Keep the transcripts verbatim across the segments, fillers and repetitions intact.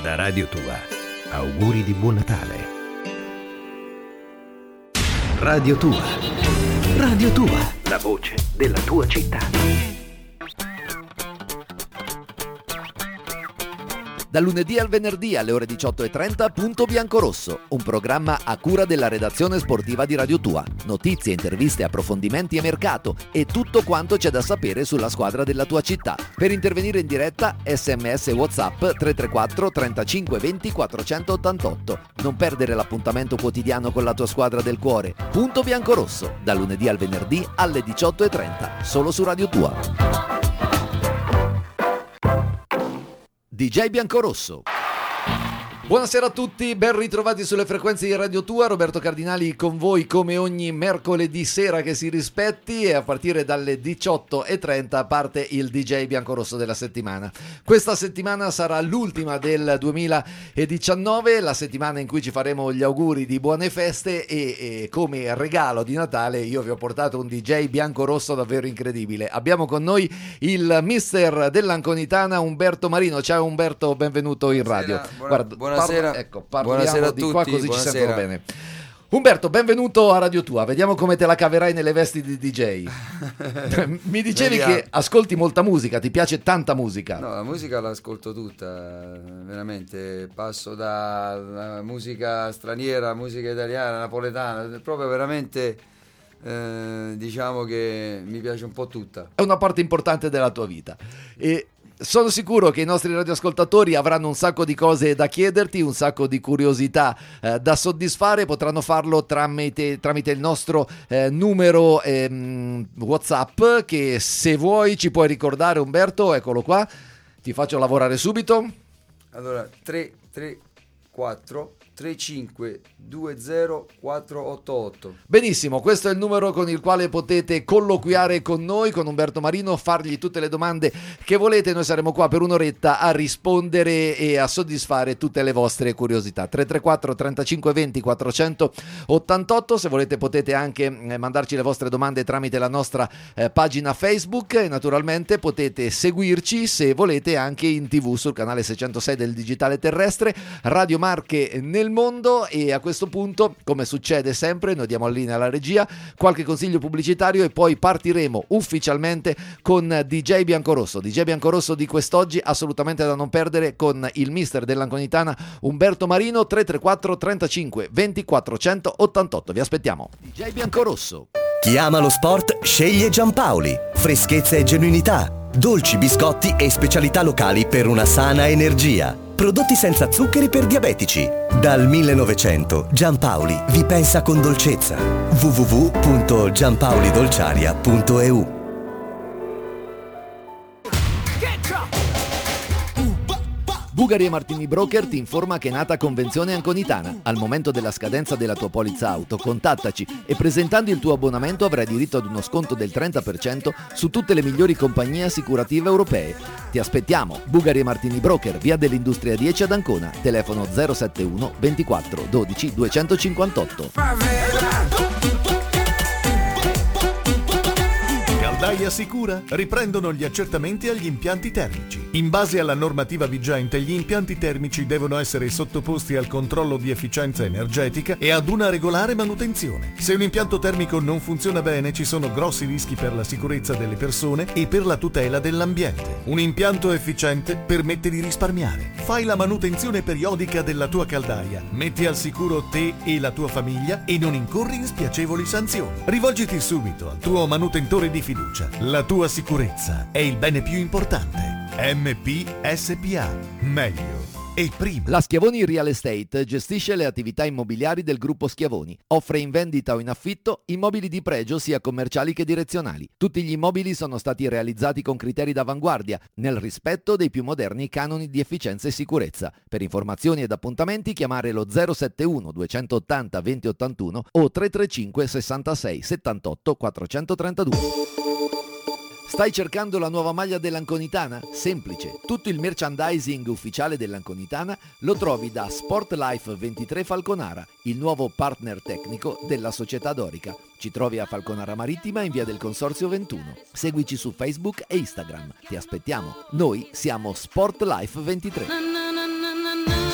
Da Radio Tua, auguri di buon Natale. Radio Tua, Radio Tua, la voce della tua città. Dal lunedì al venerdì alle ore diciotto e trenta, Punto Biancorosso, un programma a cura della redazione sportiva di Radio Tua. Notizie, interviste, approfondimenti e mercato e tutto quanto c'è da sapere sulla squadra della tua città. Per intervenire in diretta, sms e WhatsApp tre tre quattro trentacinque venti quattrocentottantotto. Non perdere l'appuntamento quotidiano con la tua squadra del cuore. Punto Biancorosso, dal lunedì al venerdì alle diciotto e trenta, solo su Radio Tua. D J Biancorosso. Buonasera a tutti, ben ritrovati sulle frequenze di Radio Tua. Roberto Cardinali con voi come ogni mercoledì sera che si rispetti, e a partire dalle diciotto e trenta parte il D J Biancorosso della settimana. Questa settimana sarà l'ultima del duemiladiciannove, la settimana in cui ci faremo gli auguri di buone feste e, e come regalo di Natale io vi ho portato un D J biancorosso davvero incredibile. Abbiamo con noi il mister dell'Anconitana Umberto Marino. Ciao Umberto, benvenuto in radio. Buona, Guarda, buona Buonasera, Parlo, ecco, parliamo buonasera a di tutti, qua così buonasera. Ci sentono bene. Umberto, benvenuto a Radio Tua, vediamo come te la caverai nelle vesti di D J. Mi dicevi Vediamo. che ascolti molta musica, ti piace tanta musica. No, la musica l'ascolto tutta, veramente, passo da musica straniera, musica italiana, napoletana, proprio veramente, eh, diciamo che mi piace un po' tutta. È una parte importante della tua vita e sono sicuro che i nostri radioascoltatori avranno un sacco di cose da chiederti, un sacco di curiosità eh, da soddisfare. Potranno farlo tramite, tramite il nostro eh, numero ehm, WhatsApp, che se vuoi ci puoi ricordare, Umberto. Eccolo qua, ti faccio lavorare subito. Allora, tre tre quattro tre cinque due zero quattro otto otto. Benissimo, questo è il numero con il quale potete colloquiare con noi, con Umberto Marino, fargli tutte le domande che volete. Noi saremo qua per un'oretta a rispondere e a soddisfare tutte le vostre curiosità. tre tre quattro trentacinque venti quattrocentottantotto. Se volete potete anche mandarci le vostre domande tramite la nostra eh, pagina Facebook, e naturalmente potete seguirci, se volete, anche in tv sul canale seicentosei del digitale terrestre, Radio Marche nel mondo. E a questo punto, come succede sempre, noi diamo la linea alla regia, qualche consiglio pubblicitario e poi partiremo ufficialmente con D J Biancorosso. D J Biancorosso di quest'oggi assolutamente da non perdere, con il mister dell'Anconitana Umberto Marino. Tre tre quattro trentacinque venti quattrocentottantotto. Vi aspettiamo. D J Biancorosso. Chi ama lo sport sceglie Giampaoli. Freschezza e genuinità, dolci, biscotti e specialità locali per una sana energia. Prodotti senza zuccheri per diabetici. Dal millenovecento Giampaoli vi pensa con dolcezza. w w w punto giampaolidolciaria punto e u. Bugari e Martini Broker ti informa che è nata Convenzione Anconitana. Al momento della scadenza della tua polizza auto, contattaci e presentando il tuo abbonamento avrai diritto ad uno sconto del trenta per cento su tutte le migliori compagnie assicurative europee. Ti aspettiamo. Bugari e Martini Broker, via dell'Industria dieci ad Ancona, telefono zero settantuno ventiquattro dodici duecentocinquantotto. Caldaia Sicura riprendono gli accertamenti agli impianti termici. In base alla normativa vigente, gli impianti termici devono essere sottoposti al controllo di efficienza energetica e ad una regolare manutenzione. Se un impianto termico non funziona bene, ci sono grossi rischi per la sicurezza delle persone e per la tutela dell'ambiente. Un impianto efficiente permette di risparmiare. Fai la manutenzione periodica della tua caldaia, metti al sicuro te e la tua famiglia e non incorri in spiacevoli sanzioni. Rivolgiti subito al tuo manutentore di fiducia. La tua sicurezza è il bene più importante. M P S P A. Meglio e prima. La Schiavoni Real Estate gestisce le attività immobiliari del gruppo Schiavoni. Offre in vendita o in affitto immobili di pregio sia commerciali che direzionali. Tutti gli immobili sono stati realizzati con criteri d'avanguardia, nel rispetto dei più moderni canoni di efficienza e sicurezza. Per informazioni ed appuntamenti chiamare lo zero settantuno duecentottanta venti ottantuno o tre tre cinque sessantasei settantotto quattrocentotrentadue. Stai cercando la nuova maglia dell'Anconitana? Semplice, tutto il merchandising ufficiale dell'Anconitana lo trovi da Sportlife ventitré Falconara, il nuovo partner tecnico della società dorica. Ci trovi a Falconara Marittima in via del Consorzio ventuno. Seguici su Facebook e Instagram. Ti aspettiamo. Noi siamo Sportlife ventitré.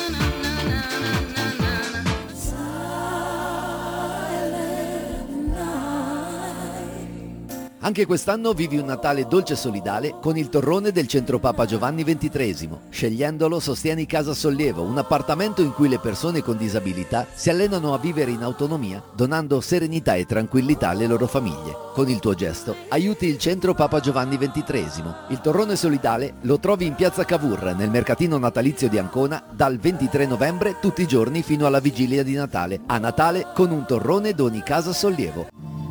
Anche quest'anno vivi un Natale dolce e solidale con il torrone del Centro Papa Giovanni ventitreesimo. Scegliendolo sostieni Casa Sollievo, un appartamento in cui le persone con disabilità si allenano a vivere in autonomia, donando serenità e tranquillità alle loro famiglie. Con il tuo gesto aiuti il Centro Papa Giovanni ventitreesimo. Il torrone solidale lo trovi in Piazza Cavour, nel mercatino natalizio di Ancona, dal ventitré novembre tutti i giorni fino alla vigilia di Natale. A Natale con un torrone doni Casa Sollievo.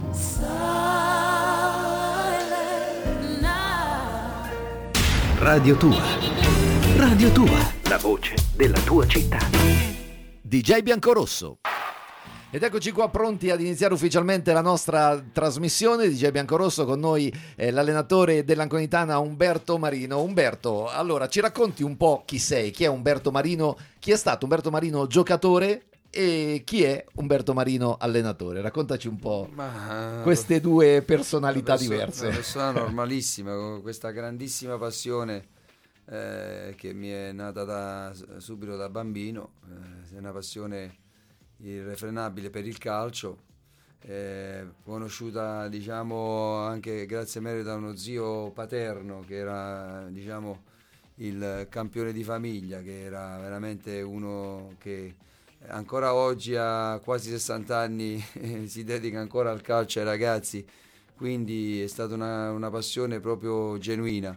Radio Tua. Radio Tua, la voce della tua città. D J Biancorosso. Ed eccoci qua pronti ad iniziare ufficialmente la nostra trasmissione. D J Biancorosso con noi, eh, l'allenatore dell'Anconitana Umberto Marino. Umberto, allora ci racconti un po' chi sei, chi è Umberto Marino, chi è stato Umberto Marino giocatore e chi è Umberto Marino allenatore? Raccontaci un po' Ma, queste due personalità una persona, diverse. Una persona normalissima, con questa grandissima passione eh, che mi è nata da, subito da bambino, eh, è una passione irrefrenabile per il calcio, eh, conosciuta diciamo anche grazie a merito da uno zio paterno che era diciamo il campione di famiglia, che era veramente uno che ancora oggi a quasi sessanta anni si dedica ancora al calcio ai ragazzi, quindi è stata una, una passione proprio genuina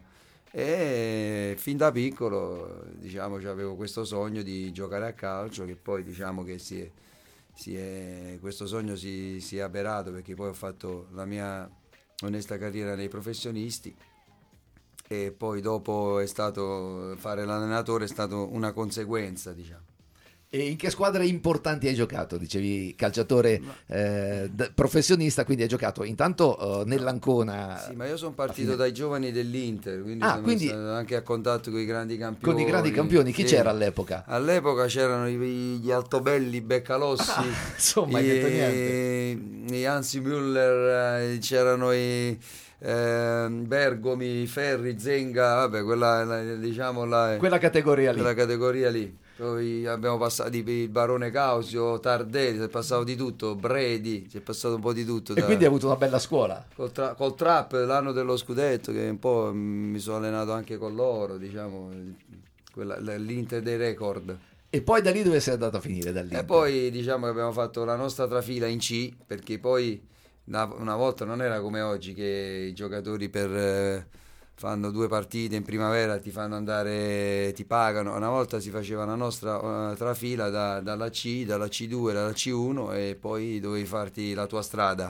e fin da piccolo diciamo avevo questo sogno di giocare a calcio, che poi diciamo che si è, si è, questo sogno si, si è avverato, perché poi ho fatto la mia onesta carriera nei professionisti e poi dopo è stato fare l'allenatore è stato una conseguenza, diciamo. E in che squadre importanti hai giocato? Dicevi calciatore eh, d- professionista, quindi hai giocato intanto uh, nell'Ancona. Sì, ma io sono partito fine... dai giovani dell'Inter, quindi ah, sono quindi... stato anche a contatto con i grandi campioni. Con i grandi campioni, chi sì. c'era all'epoca? All'epoca c'erano i, gli Altobelli, Beccalossi, ah, insomma, hai detto niente. i Hansi Müller, c'erano i eh, Bergomi, Ferri, Zenga, vabbè, quella diciamo la, quella categoria lì. Quella categoria lì. Poi abbiamo passato il Barone Causio, Tardelli, si è passato di tutto, Bredi, si è passato un po' di tutto. E da, quindi hai avuto una bella scuola. Col, tra, col Trap, l'anno dello scudetto, che un po' mi sono allenato anche con loro, diciamo, quella, l'Inter dei record. E poi da lì dove sei andato a finire? Dall'Inter? E poi diciamo che abbiamo fatto la nostra trafila in C, perché poi una, una volta non era come oggi che i giocatori per... Eh, fanno due partite in primavera, ti fanno andare, ti pagano. Una volta si faceva la nostra uh, trafila da, dalla C, dalla C due, dalla C uno e poi dovevi farti la tua strada.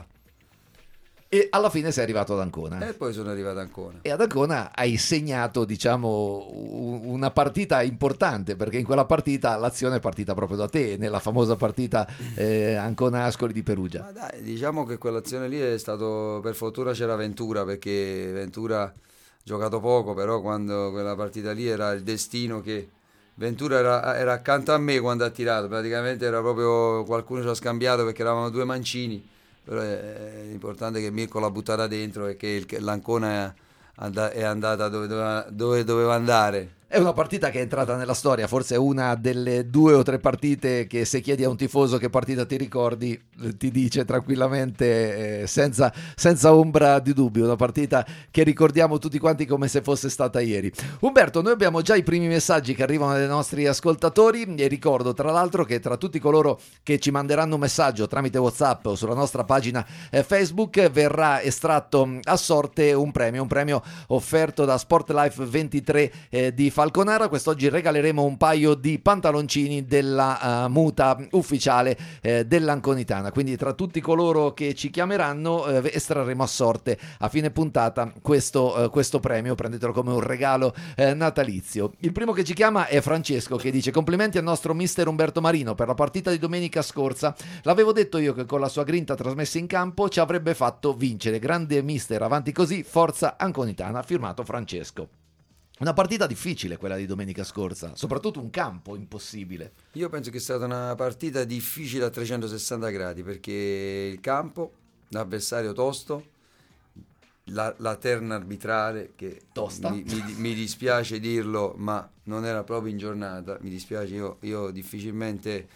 E alla fine sei arrivato ad Ancona. E poi sono arrivato ad Ancona. E ad Ancona hai segnato, diciamo, una partita importante, perché in quella partita l'azione è partita proprio da te, nella famosa partita eh, Ancona-Ascoli di Perugia. Ma dai, diciamo che quell'azione lì è stato, per fortuna c'era Ventura, perché Ventura giocato poco, però quando quella partita lì era il destino che Ventura era, era accanto a me quando ha tirato, praticamente era proprio qualcuno ci ha scambiato perché eravamo due mancini, però è, è importante che Mirko l'ha buttata dentro e che il, l'Ancona è, è andata dove doveva, dove doveva andare. È una partita che è entrata nella storia, forse è una delle due o tre partite che se chiedi a un tifoso che partita ti ricordi, ti dice tranquillamente eh, senza, senza ombra di dubbio, una partita che ricordiamo tutti quanti come se fosse stata ieri. Umberto, noi abbiamo già i primi messaggi che arrivano dai nostri ascoltatori e ricordo tra l'altro che tra tutti coloro che ci manderanno un messaggio tramite WhatsApp o sulla nostra pagina eh, Facebook verrà estratto a sorte un premio, un premio offerto da Sportlife ventitré eh, di Falconara. Quest'oggi regaleremo un paio di pantaloncini della uh, muta ufficiale eh, dell'Anconitana, quindi tra tutti coloro che ci chiameranno eh, estrarremo a sorte a fine puntata questo, eh, questo premio, prendetelo come un regalo eh, natalizio. Il primo che ci chiama è Francesco, che dice: complimenti al nostro mister Umberto Marino per la partita di domenica scorsa, l'avevo detto io che con la sua grinta trasmessa in campo ci avrebbe fatto vincere, grande mister, avanti così, forza Anconitana. Firmato Francesco. Una partita difficile quella di domenica scorsa, soprattutto un campo impossibile. Io penso che è stata una partita difficile a trecentosessanta gradi, perché il campo, l'avversario tosto, la, la terna arbitrale che tosta. Mi, mi, mi dispiace dirlo, ma non era proprio in giornata, mi dispiace, io, io difficilmente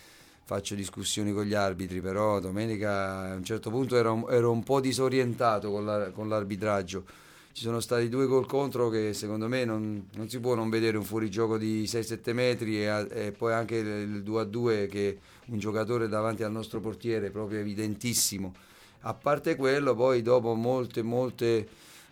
faccio discussioni con gli arbitri, però domenica a un certo punto ero, ero un po' disorientato con, la, con l'arbitraggio. Ci sono stati due gol contro che secondo me non, non si può non vedere un fuorigioco di sei sette metri e, e poi anche il due a due che un giocatore davanti al nostro portiere proprio evidentissimo. A parte quello, poi dopo molte molte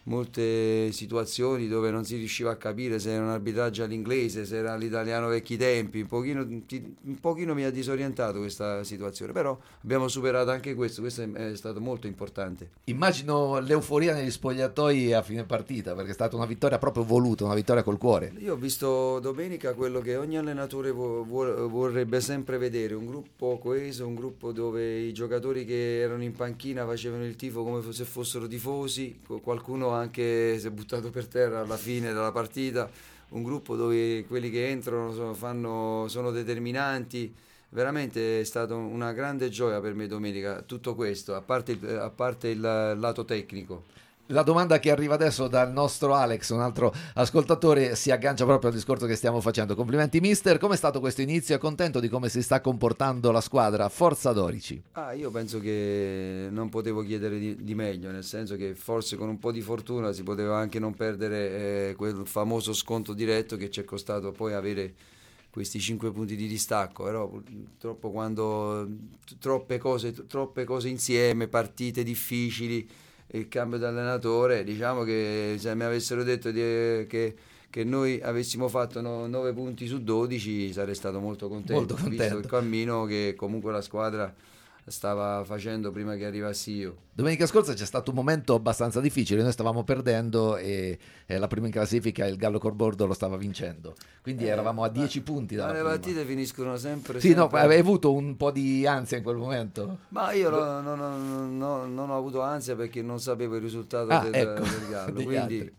molte situazioni dove non si riusciva a capire se era un arbitraggio all'inglese, se era l'italiano vecchi tempi, un pochino, un pochino mi ha disorientato questa situazione, però abbiamo superato anche questo, questo è stato molto importante. Immagino l'euforia negli spogliatoi a fine partita, perché è stata una vittoria proprio voluta, una vittoria col cuore. Io ho visto domenica quello che ogni allenatore vo- vo- vorrebbe sempre vedere, un gruppo coeso, un gruppo dove i giocatori che erano in panchina facevano il tifo come se fossero tifosi, qualcuno anche si è buttato per terra alla fine della partita, un gruppo dove quelli che entrano sono, fanno, sono determinanti. Veramente è stata una grande gioia per me domenica tutto questo, a parte il, a parte il lato tecnico. La domanda che arriva adesso dal nostro Alex, un altro ascoltatore, si aggancia proprio al discorso che stiamo facendo. Complimenti mister, com'è stato questo inizio? È contento di come si sta comportando la squadra? Forza Dorici. Ah, io penso che non potevo chiedere di, di meglio, nel senso che forse con un po' di fortuna si poteva anche non perdere eh, quel famoso sconto diretto che ci è costato poi avere questi cinque punti di distacco, però purtroppo quando troppe cose, troppe cose insieme, partite difficili, il cambio di allenatore, diciamo che se mi avessero detto di, che, che noi avessimo fatto nove punti su dodici sarei stato molto contento, molto contento, visto il cammino che comunque la squadra stava facendo prima che arrivassi io. Domenica scorsa c'è stato un momento abbastanza difficile, noi stavamo perdendo e, e la prima in classifica il Gallo Corbordo lo stava vincendo, quindi eh, eravamo a dieci punti dalla ma le prima. partite finiscono sempre sì, sempre... no, avevi avuto un po' di ansia in quel momento? Ma io no, no, no, no, non ho avuto ansia perché non sapevo il risultato ah, del, ecco, del Gallo, quindi altri.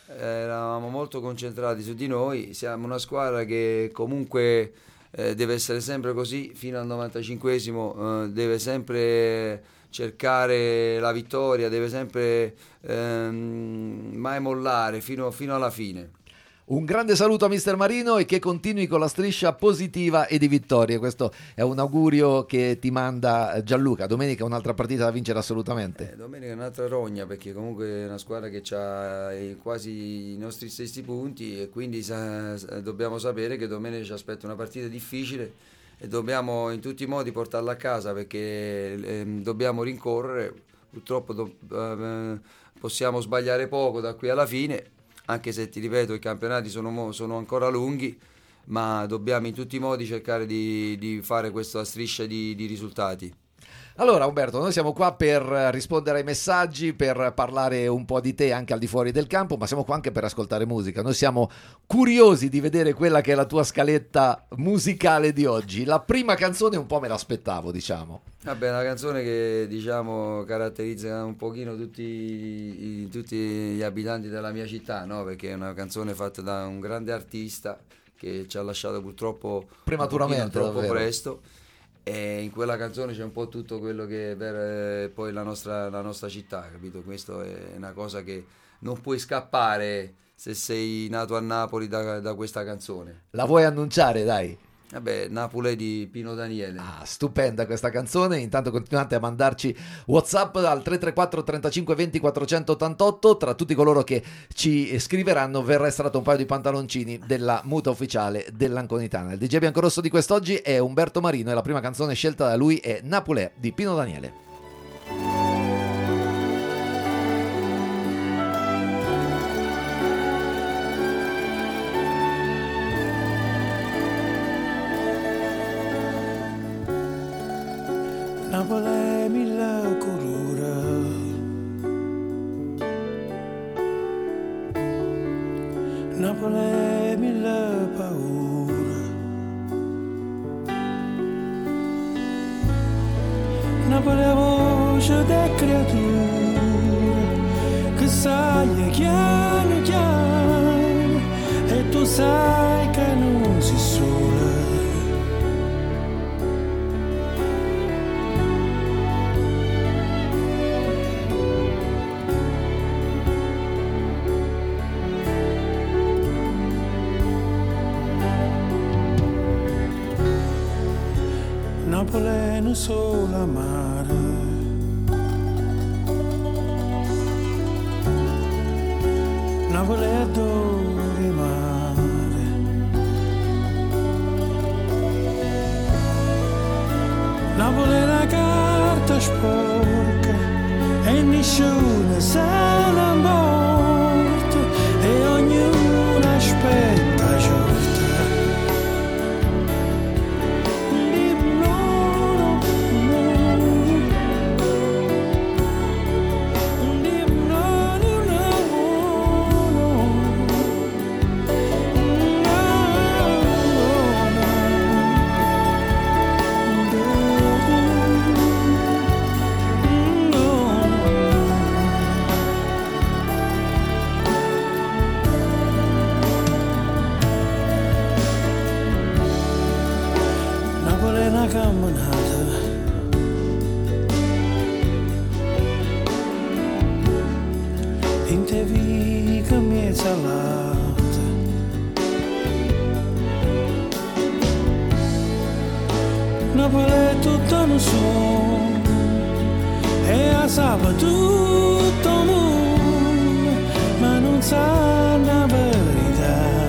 Eravamo molto concentrati su di noi. Siamo una squadra che comunque eh, deve essere sempre così fino al novantacinquesimo, eh, deve sempre cercare la vittoria, deve sempre ehm, mai mollare fino, fino alla fine. Un grande saluto a mister Marino e che continui con la striscia positiva e di vittorie. Questo è un augurio che ti manda Gianluca. Domenica un'altra partita da vincere assolutamente. Eh, domenica è un'altra rogna perché comunque è una squadra che ha quasi i nostri stessi punti e quindi sa, dobbiamo sapere che domenica ci aspetta una partita difficile e dobbiamo in tutti i modi portarla a casa perché eh, dobbiamo rincorrere. Purtroppo do, eh, possiamo sbagliare poco da qui alla fine. Anche se ti ripeto i campionati sono, sono ancora lunghi, ma dobbiamo in tutti i modi cercare di, di fare questa striscia di, di risultati. Allora Umberto, noi siamo qua per rispondere ai messaggi, per parlare un po' di te anche al di fuori del campo, ma siamo qua anche per ascoltare musica. Noi siamo curiosi di vedere quella che è la tua scaletta musicale di oggi. La prima canzone un po' me l'aspettavo, diciamo. Vabbè, una canzone che diciamo caratterizza un pochino tutti, i, tutti gli abitanti della mia città, no? Perché è una canzone fatta da un grande artista che ci ha lasciato purtroppo prematuramente, troppo davvero. presto. E in quella canzone c'è un po' tutto quello che è per poi la nostra, la nostra città, capito? Questo è una cosa che non puoi scappare se sei nato a Napoli da, da questa canzone. La vuoi annunciare, dai? Vabbè, Napoli di Pino Daniele. Ah, stupenda questa canzone. Intanto continuate a mandarci WhatsApp al tre tre quattro trentacinque venti quattrocentottantotto. Tra tutti coloro che ci scriveranno verrà estratto un paio di pantaloncini della muta ufficiale dell'Anconitana. Il D J biancorosso di quest'oggi è Umberto Marino e la prima canzone scelta da lui è Napoli di Pino Daniele. Napoli mille colore, Napoli mille paure, Napoli è voce da creatura che sai chiaro chiaro e tu sai che non si sola. Napoli non solo amare. Napoli adori mare. Napoli è una carta sporca e nessuno se ne importa e ognuno aspetta giorno. Napoli è tutto non so e a sabato tutto mondo ma non sa la verità.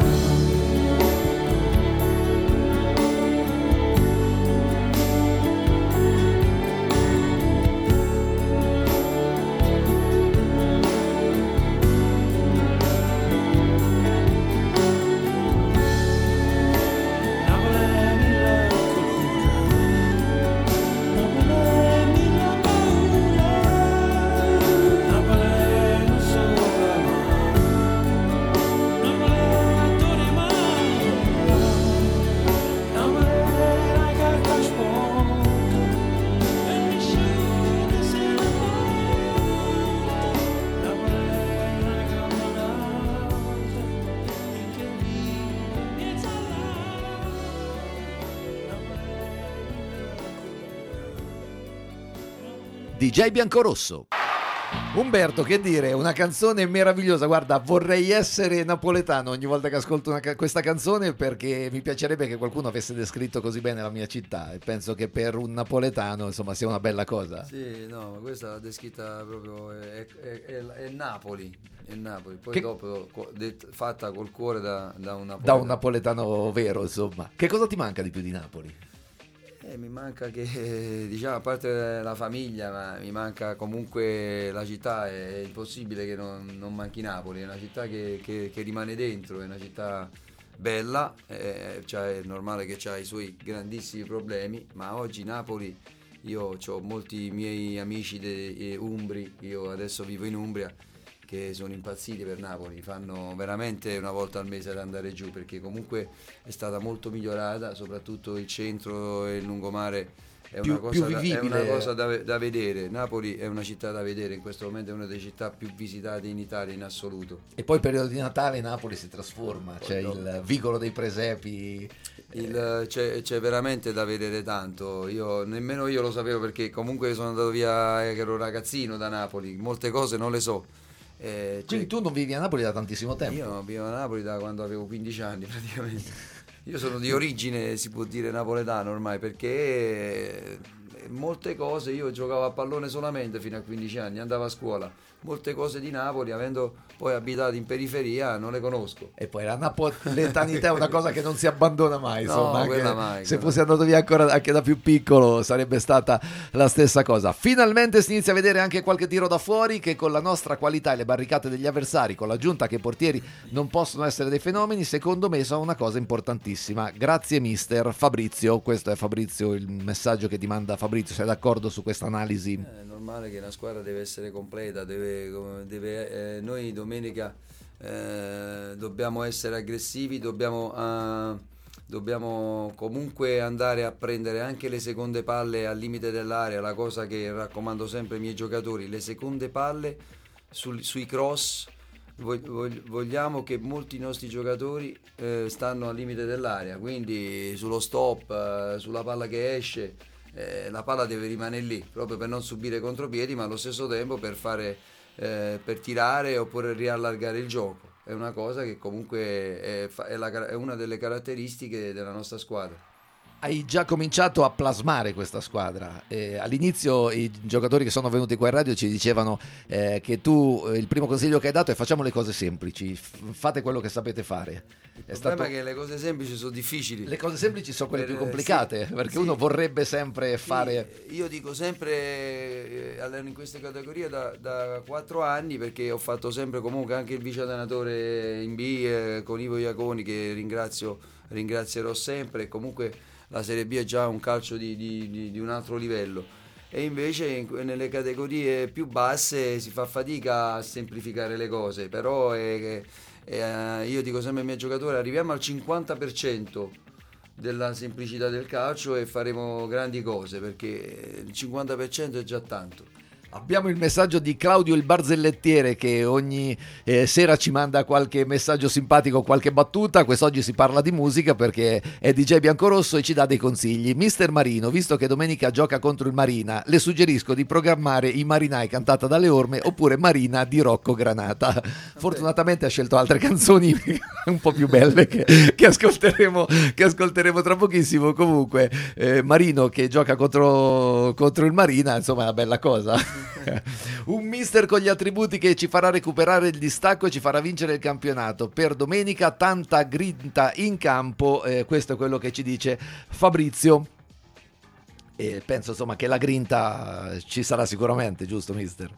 D J Biancorosso. Umberto, che dire, una canzone meravigliosa. Guarda, vorrei essere napoletano ogni volta che ascolto una, questa canzone, perché mi piacerebbe che qualcuno avesse descritto così bene la mia città, e penso che per un napoletano insomma sia una bella cosa. Sì, no, ma questa l'ha descritta proprio, è, è, è, è Napoli, è Napoli. Poi Che... dopo det, fatta col cuore da, da un napoletano. Da un napoletano vero, insomma. Che cosa ti manca di più di Napoli? Eh, mi manca che, diciamo, a parte la famiglia, ma mi manca comunque la città. È impossibile che non, non manchi Napoli, è una città che, che, che rimane dentro, è una città bella, eh, cioè è normale che ha i suoi grandissimi problemi, ma oggi Napoli, io ho molti miei amici de, eh, umbri, io adesso vivo in Umbria, che sono impazziti per Napoli, fanno veramente una volta al mese ad andare giù, perché comunque è stata molto migliorata, soprattutto il centro e il lungomare è più, una cosa, più da, è una vivibile. cosa da, da vedere. Napoli è una città da vedere, in questo momento è una delle città più visitate in Italia in assoluto. E poi il periodo di Natale Napoli si trasforma, Poi c'è dopo. il vicolo dei presepi. Il, c'è, c'è veramente da vedere tanto. Io nemmeno io lo sapevo, perché comunque sono andato via che ero ragazzino da Napoli, molte cose non le so. Eh, Quindi tu non vivi a Napoli da tantissimo tempo? Io vivo a Napoli da quando avevo quindici anni praticamente. Io sono di origine, si può dire, napoletano ormai, perché molte cose, io giocavo a pallone solamente fino a quindici anni, andavo a scuola, molte cose di Napoli, avendo poi abitato in periferia, non le conosco. E poi la napoletanità è una cosa che non si abbandona mai, No, insomma, anche quella mai, se quella fossi andato via ancora anche da più piccolo sarebbe stata la stessa cosa. Finalmente si inizia a vedere anche qualche tiro da fuori, che con la nostra qualità e le barricate degli avversari, con l'aggiunta che i portieri non possono essere dei fenomeni, secondo me sono una cosa importantissima. Grazie mister Fabrizio, questo è Fabrizio, il messaggio che ti manda Fabrizio. Sei d'accordo su questa analisi? È normale che una squadra deve essere completa, deve, deve, eh, noi domenica eh, dobbiamo essere aggressivi, dobbiamo, uh, dobbiamo comunque andare a prendere anche le seconde palle al limite dell'area, la cosa che raccomando sempre ai miei giocatori, le seconde palle sul, sui cross. Vogliamo che molti nostri giocatori eh, stanno al limite dell'area, quindi sullo stop, eh, sulla palla che esce, eh, la palla deve rimanere lì proprio per non subire contropiedi, ma allo stesso tempo per fare eh, per tirare oppure riallargare il gioco. È una cosa che comunque è, è, la, è una delle caratteristiche della nostra squadra. Hai già cominciato a plasmare questa squadra. Eh, all'inizio i giocatori che sono venuti qua in radio ci dicevano eh, che tu, eh, il primo consiglio che hai dato è facciamo le cose semplici, f- fate quello che sapete fare. Il È problema stato... è che le cose semplici sono difficili. Le cose semplici sono quelle Per- più complicate, sì, perché sì. uno vorrebbe sempre Sì, fare... io dico sempre, eh, alleno in queste categorie da, da quattro anni, perché ho fatto sempre comunque anche il vice allenatore in B eh, con Ivo Iaconi, che ringrazio, ringrazierò sempre, e comunque la Serie B è già un calcio di, di, di, di un altro livello, e invece in, nelle categorie più basse si fa fatica a semplificare le cose, però è, è, io dico sempre ai miei giocatori, arriviamo al cinquanta per cento della semplicità del calcio e faremo grandi cose, perché il cinquanta per cento è già tanto. Abbiamo il messaggio di Claudio il Barzellettiere, che ogni eh, sera ci manda qualche messaggio simpatico, qualche battuta. Quest'oggi si parla di musica perché è D J Biancorosso e ci dà dei consigli. Mister Marino, visto che domenica gioca contro il Marina, le suggerisco di programmare I Marinai cantata dalle Orme oppure Marina di Rocco Granata. Fortunatamente ha scelto altre canzoni un po' più belle che, che, ascolteremo, che ascolteremo tra pochissimo. Comunque eh, Marino che gioca contro, contro il Marina, insomma è una bella cosa. Un mister con gli attributi che ci farà recuperare il distacco e ci farà vincere il campionato. Per domenica tanta grinta in campo, eh, questo è quello che ci dice Fabrizio, e penso insomma che la grinta ci sarà sicuramente, giusto mister?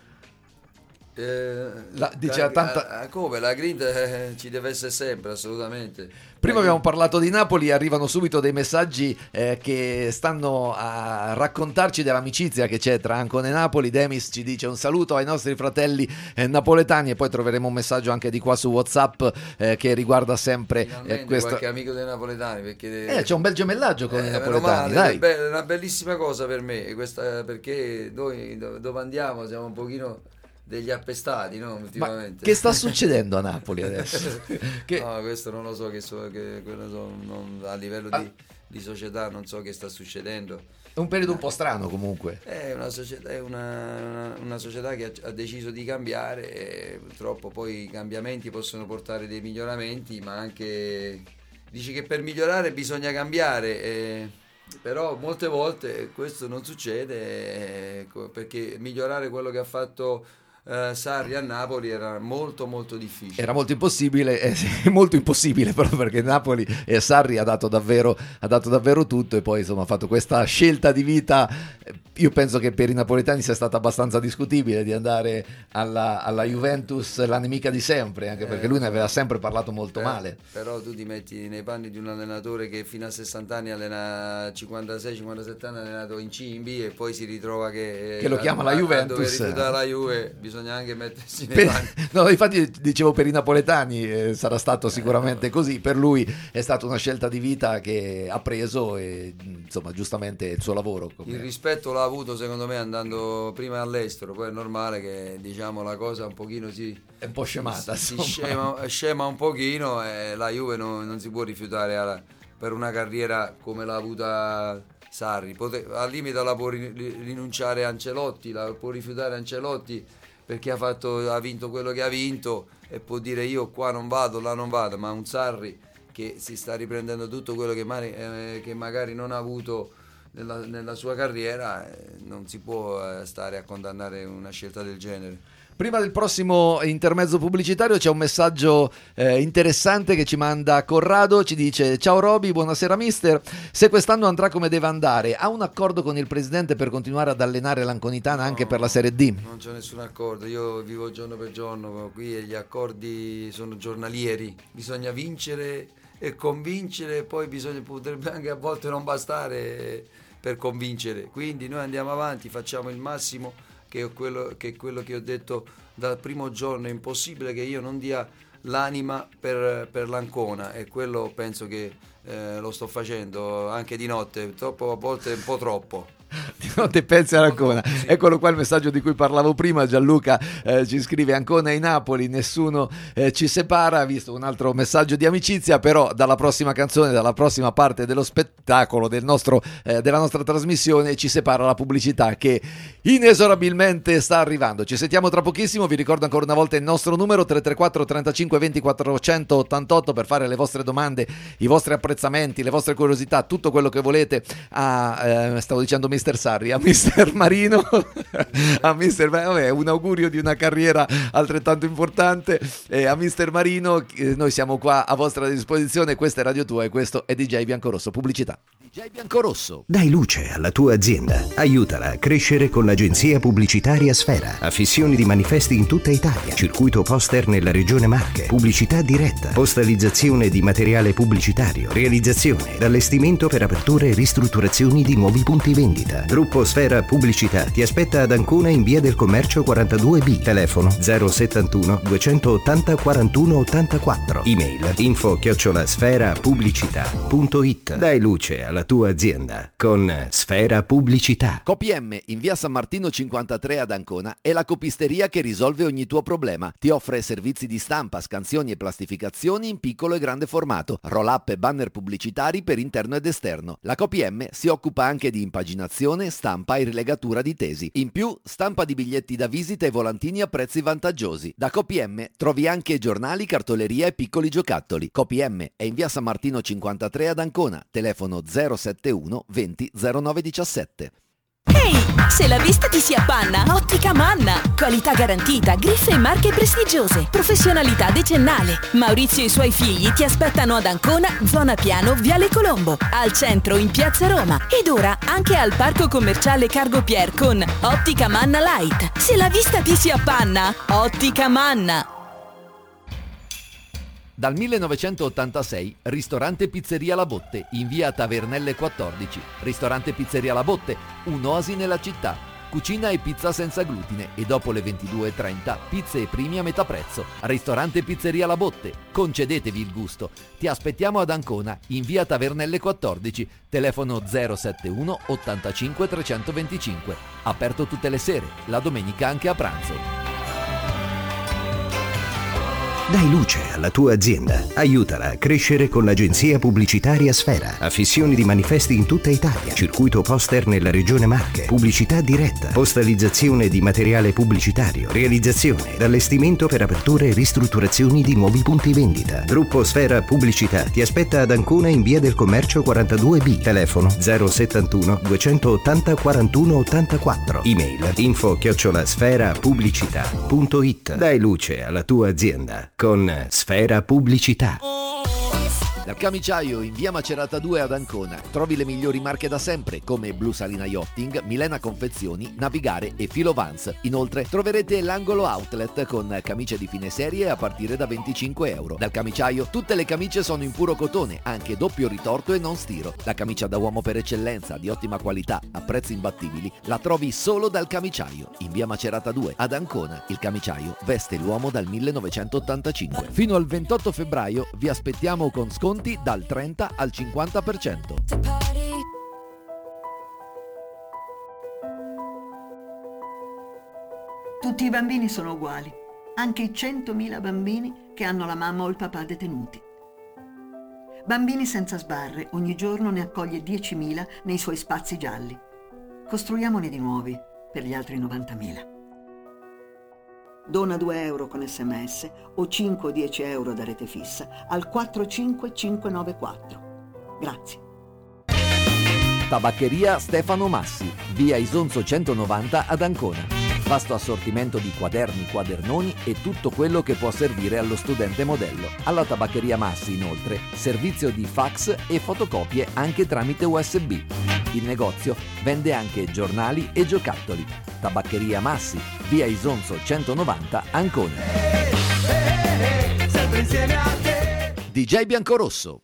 Eh, La- diceva la- tanta- eh, come la grinta eh, ci deve essere sempre, assolutamente. Prima La abbiamo parlato di Napoli, arrivano subito dei messaggi eh, che stanno a raccontarci dell'amicizia che c'è tra Ancona e Napoli. Demis ci dice un saluto ai nostri fratelli eh, napoletani, e poi troveremo un messaggio anche di qua su WhatsApp eh, che riguarda sempre eh, Finalmente questa... qualche amico dei napoletani, perché Eh, c'è un bel gemellaggio con Eh, i meno napoletani, male, dai. è be- è una bellissima cosa per me questa, perché noi do- dove andiamo siamo un pochino degli appestati, no? Ma Ultimamente. che sta succedendo a Napoli adesso? Che- No, questo non lo so, che, so, che quello so, non- a livello di, Ah. di società non so che sta succedendo. È un periodo un po' strano comunque. È una società, è una, una- una società che ha, ha deciso di cambiare, e purtroppo poi i cambiamenti possono portare dei miglioramenti, ma anche dici che per migliorare bisogna cambiare, eh, però molte volte questo non succede, eh, perché migliorare quello che ha fatto eh, Sarri a Napoli era molto molto difficile. Era molto impossibile, eh, sì, molto impossibile proprio perché Napoli e Sarri ha dato davvero, ha dato davvero tutto, e poi insomma ha fatto questa scelta di vita. Io penso che per i napoletani sia stata abbastanza discutibile di andare alla, alla Juventus, la nemica di sempre, anche perché lui ne aveva sempre parlato molto Eh, male. Però tu ti metti nei panni di un allenatore che fino a sessanta anni allena, cinquantasei cinquantasette anni ha allenato in C in B, e poi si ritrova che, Che lo a- chiama la a- a Juventus. dover rifiutare la Juve, bisogna anche mettersi nei Per- panni. no, infatti dicevo per i napoletani eh, sarà stato sicuramente così, per lui è stata una scelta di vita che ha preso e insomma giustamente è il suo lavoro. come- Il rispetto l'ha avuto secondo me andando prima all'estero, poi è normale che diciamo la cosa un pochino si, È un po' scemata, si insomma. scema, scema un pochino, e la Juve non, non si può rifiutare alla- per una carriera come l'ha avuta Sarri. Pote- al limite la può ri- rinunciare Ancelotti, la può rifiutare Ancelotti perché ha, fatto, ha vinto quello che ha vinto, e può dire io qua non vado, là non vado, ma un Sarri che si sta riprendendo tutto quello che, mari- eh, che magari non ha avuto nella, nella sua carriera, eh, non si può eh, stare a condannare una scelta del genere. Prima del prossimo intermezzo pubblicitario c'è un messaggio eh, interessante che ci manda Corrado, ci dice: ciao Roby, buonasera mister, se quest'anno andrà come deve andare, ha un accordo con il presidente per continuare ad allenare l'Anconitana anche No, per la Serie D? Non c'è nessun accordo, io vivo giorno per giorno qui e gli accordi sono giornalieri, bisogna vincere e convincere, poi bisogna, potrebbe anche a volte non bastare per convincere, quindi noi andiamo avanti, facciamo il massimo, che è quello che, è quello che ho detto dal primo giorno. È impossibile che io non dia l'anima per, per l'Ancona, e quello penso che eh, lo sto facendo anche di notte, troppo, a volte un po' troppo. Di notte pensi all'Ancona. Sì. Eccolo qua il messaggio di cui parlavo prima. Gianluca eh, ci scrive: Ancona e Napoli, nessuno eh, ci separa. Ha visto un altro messaggio di amicizia, però dalla prossima canzone, dalla prossima parte dello spettacolo del nostro, eh, della nostra trasmissione ci separa la pubblicità che inesorabilmente sta arrivando. Ci sentiamo tra pochissimo. Vi ricordo ancora una volta il nostro numero tre tre quattro trentacinque venti quattrocentottantotto per fare le vostre domande, i vostri apprezzamenti apprezzamenti, le vostre curiosità, tutto quello che volete a, eh, stavo dicendo mister Sarri, a mister Marino, a mister vabbè, un augurio di una carriera altrettanto importante, e a mister Marino, eh, noi siamo qua a vostra disposizione. Questa è Radio Tua e questo è D J Biancorosso. Pubblicità. D J Biancorosso. Dai luce alla tua azienda, aiutala a crescere con l'agenzia pubblicitaria Sfera. Affissioni di manifesti in tutta Italia, circuito poster nella regione Marche, pubblicità diretta, postalizzazione di materiale pubblicitario, realizzazione, allestimento per aperture e ristrutturazioni di nuovi punti vendita. Gruppo Sfera Pubblicità ti aspetta ad Ancona in via del Commercio quarantadue B, telefono zero settantuno duecentottanta quarantuno ottantaquattro, email info chiocciola sfera pubblicità punto it. Dai luce alla tua azienda con Sfera Pubblicità. C O P M in via San Martino cinquantatré ad Ancona è la copisteria che risolve ogni tuo problema. Ti offre servizi di stampa, scansioni e plastificazioni in piccolo e grande formato, roll-up e banner pubblicitari per interno ed esterno. La C O P M si occupa anche di impaginazione, stampa e rilegatura di tesi. In più, stampa di biglietti da visita e volantini a prezzi vantaggiosi. Da C O P M trovi anche giornali, cartoleria e piccoli giocattoli. C O P M è in via San Martino cinquantatré ad Ancona, telefono zero settantuno venti zero nove diciassette. Ehi, hey, se la vista ti si appanna, Ottica Manna. Qualità garantita, griffe e marche prestigiose, professionalità decennale. Maurizio e i suoi figli ti aspettano ad Ancona, zona Piano, Viale Colombo, al centro in Piazza Roma ed ora anche al parco commerciale Cargo Pier con Ottica Manna Light. Se la vista ti si appanna, Ottica Manna. Dal millenovecentottantasei, ristorante Pizzeria La Botte, in via Tavernelle quattordici. Ristorante Pizzeria La Botte, un'oasi nella città. Cucina e pizza senza glutine e dopo le ventidue e trenta, pizze e primi a metà prezzo. Ristorante Pizzeria La Botte, concedetevi il gusto. Ti aspettiamo ad Ancona, in via Tavernelle quattordici, telefono zero settantuno ottantacinque trecentoventicinque. Aperto tutte le sere, la domenica anche a pranzo. Dai luce alla tua azienda, aiutala a crescere con l'agenzia pubblicitaria Sfera. Affissioni di manifesti in tutta Italia, circuito poster nella regione Marche, pubblicità diretta, postalizzazione di materiale pubblicitario, realizzazione, allestimento per aperture e ristrutturazioni di nuovi punti vendita. Gruppo Sfera Pubblicità ti aspetta ad Ancona in via del Commercio quarantadue B, telefono zero settantuno duecentottanta quarantuno ottantaquattro, email info chiocciola sfera pubblicità punto it. Dai luce alla tua azienda con Sfera Pubblicità. Dal Camiciaio in via Macerata due ad Ancona trovi le migliori marche da sempre come Blu Salina Yachting, Milena Confezioni, Navigare e Filo Vans. Inoltre troverete l'angolo outlet con camicie di fine serie a partire da venticinque euro. Dal Camiciaio tutte le camicie sono in puro cotone, anche doppio ritorto e non stiro. La camicia da uomo per eccellenza, di ottima qualità, a prezzi imbattibili, la trovi solo dal Camiciaio in via Macerata due ad Ancona. Il Camiciaio veste l'uomo dal millenovecentottantacinque. Fino al ventotto febbraio vi aspettiamo con sconti dal trenta al cinquanta per cento. Tutti i bambini sono uguali, anche i centomila bambini che hanno la mamma o il papà detenuti. Bambini senza sbarre ogni giorno ne accoglie diecimila nei suoi spazi gialli. Costruiamone di nuovi per gli altri novantamila. Dona due euro con sms o cinque o dieci euro da rete fissa al quattro cinque cinque nove quattro. Grazie. Tabaccheria Stefano Massi, via Isonzo centonovanta ad Ancona. Vasto assortimento di quaderni, quadernoni e tutto quello che può servire allo studente modello. Alla Tabaccheria Massi, inoltre, servizio di fax e fotocopie anche tramite U S B. Il negozio vende anche giornali e giocattoli. Tabaccheria Massi, via Isonzo centonovanta, Ancona. D J Biancorosso.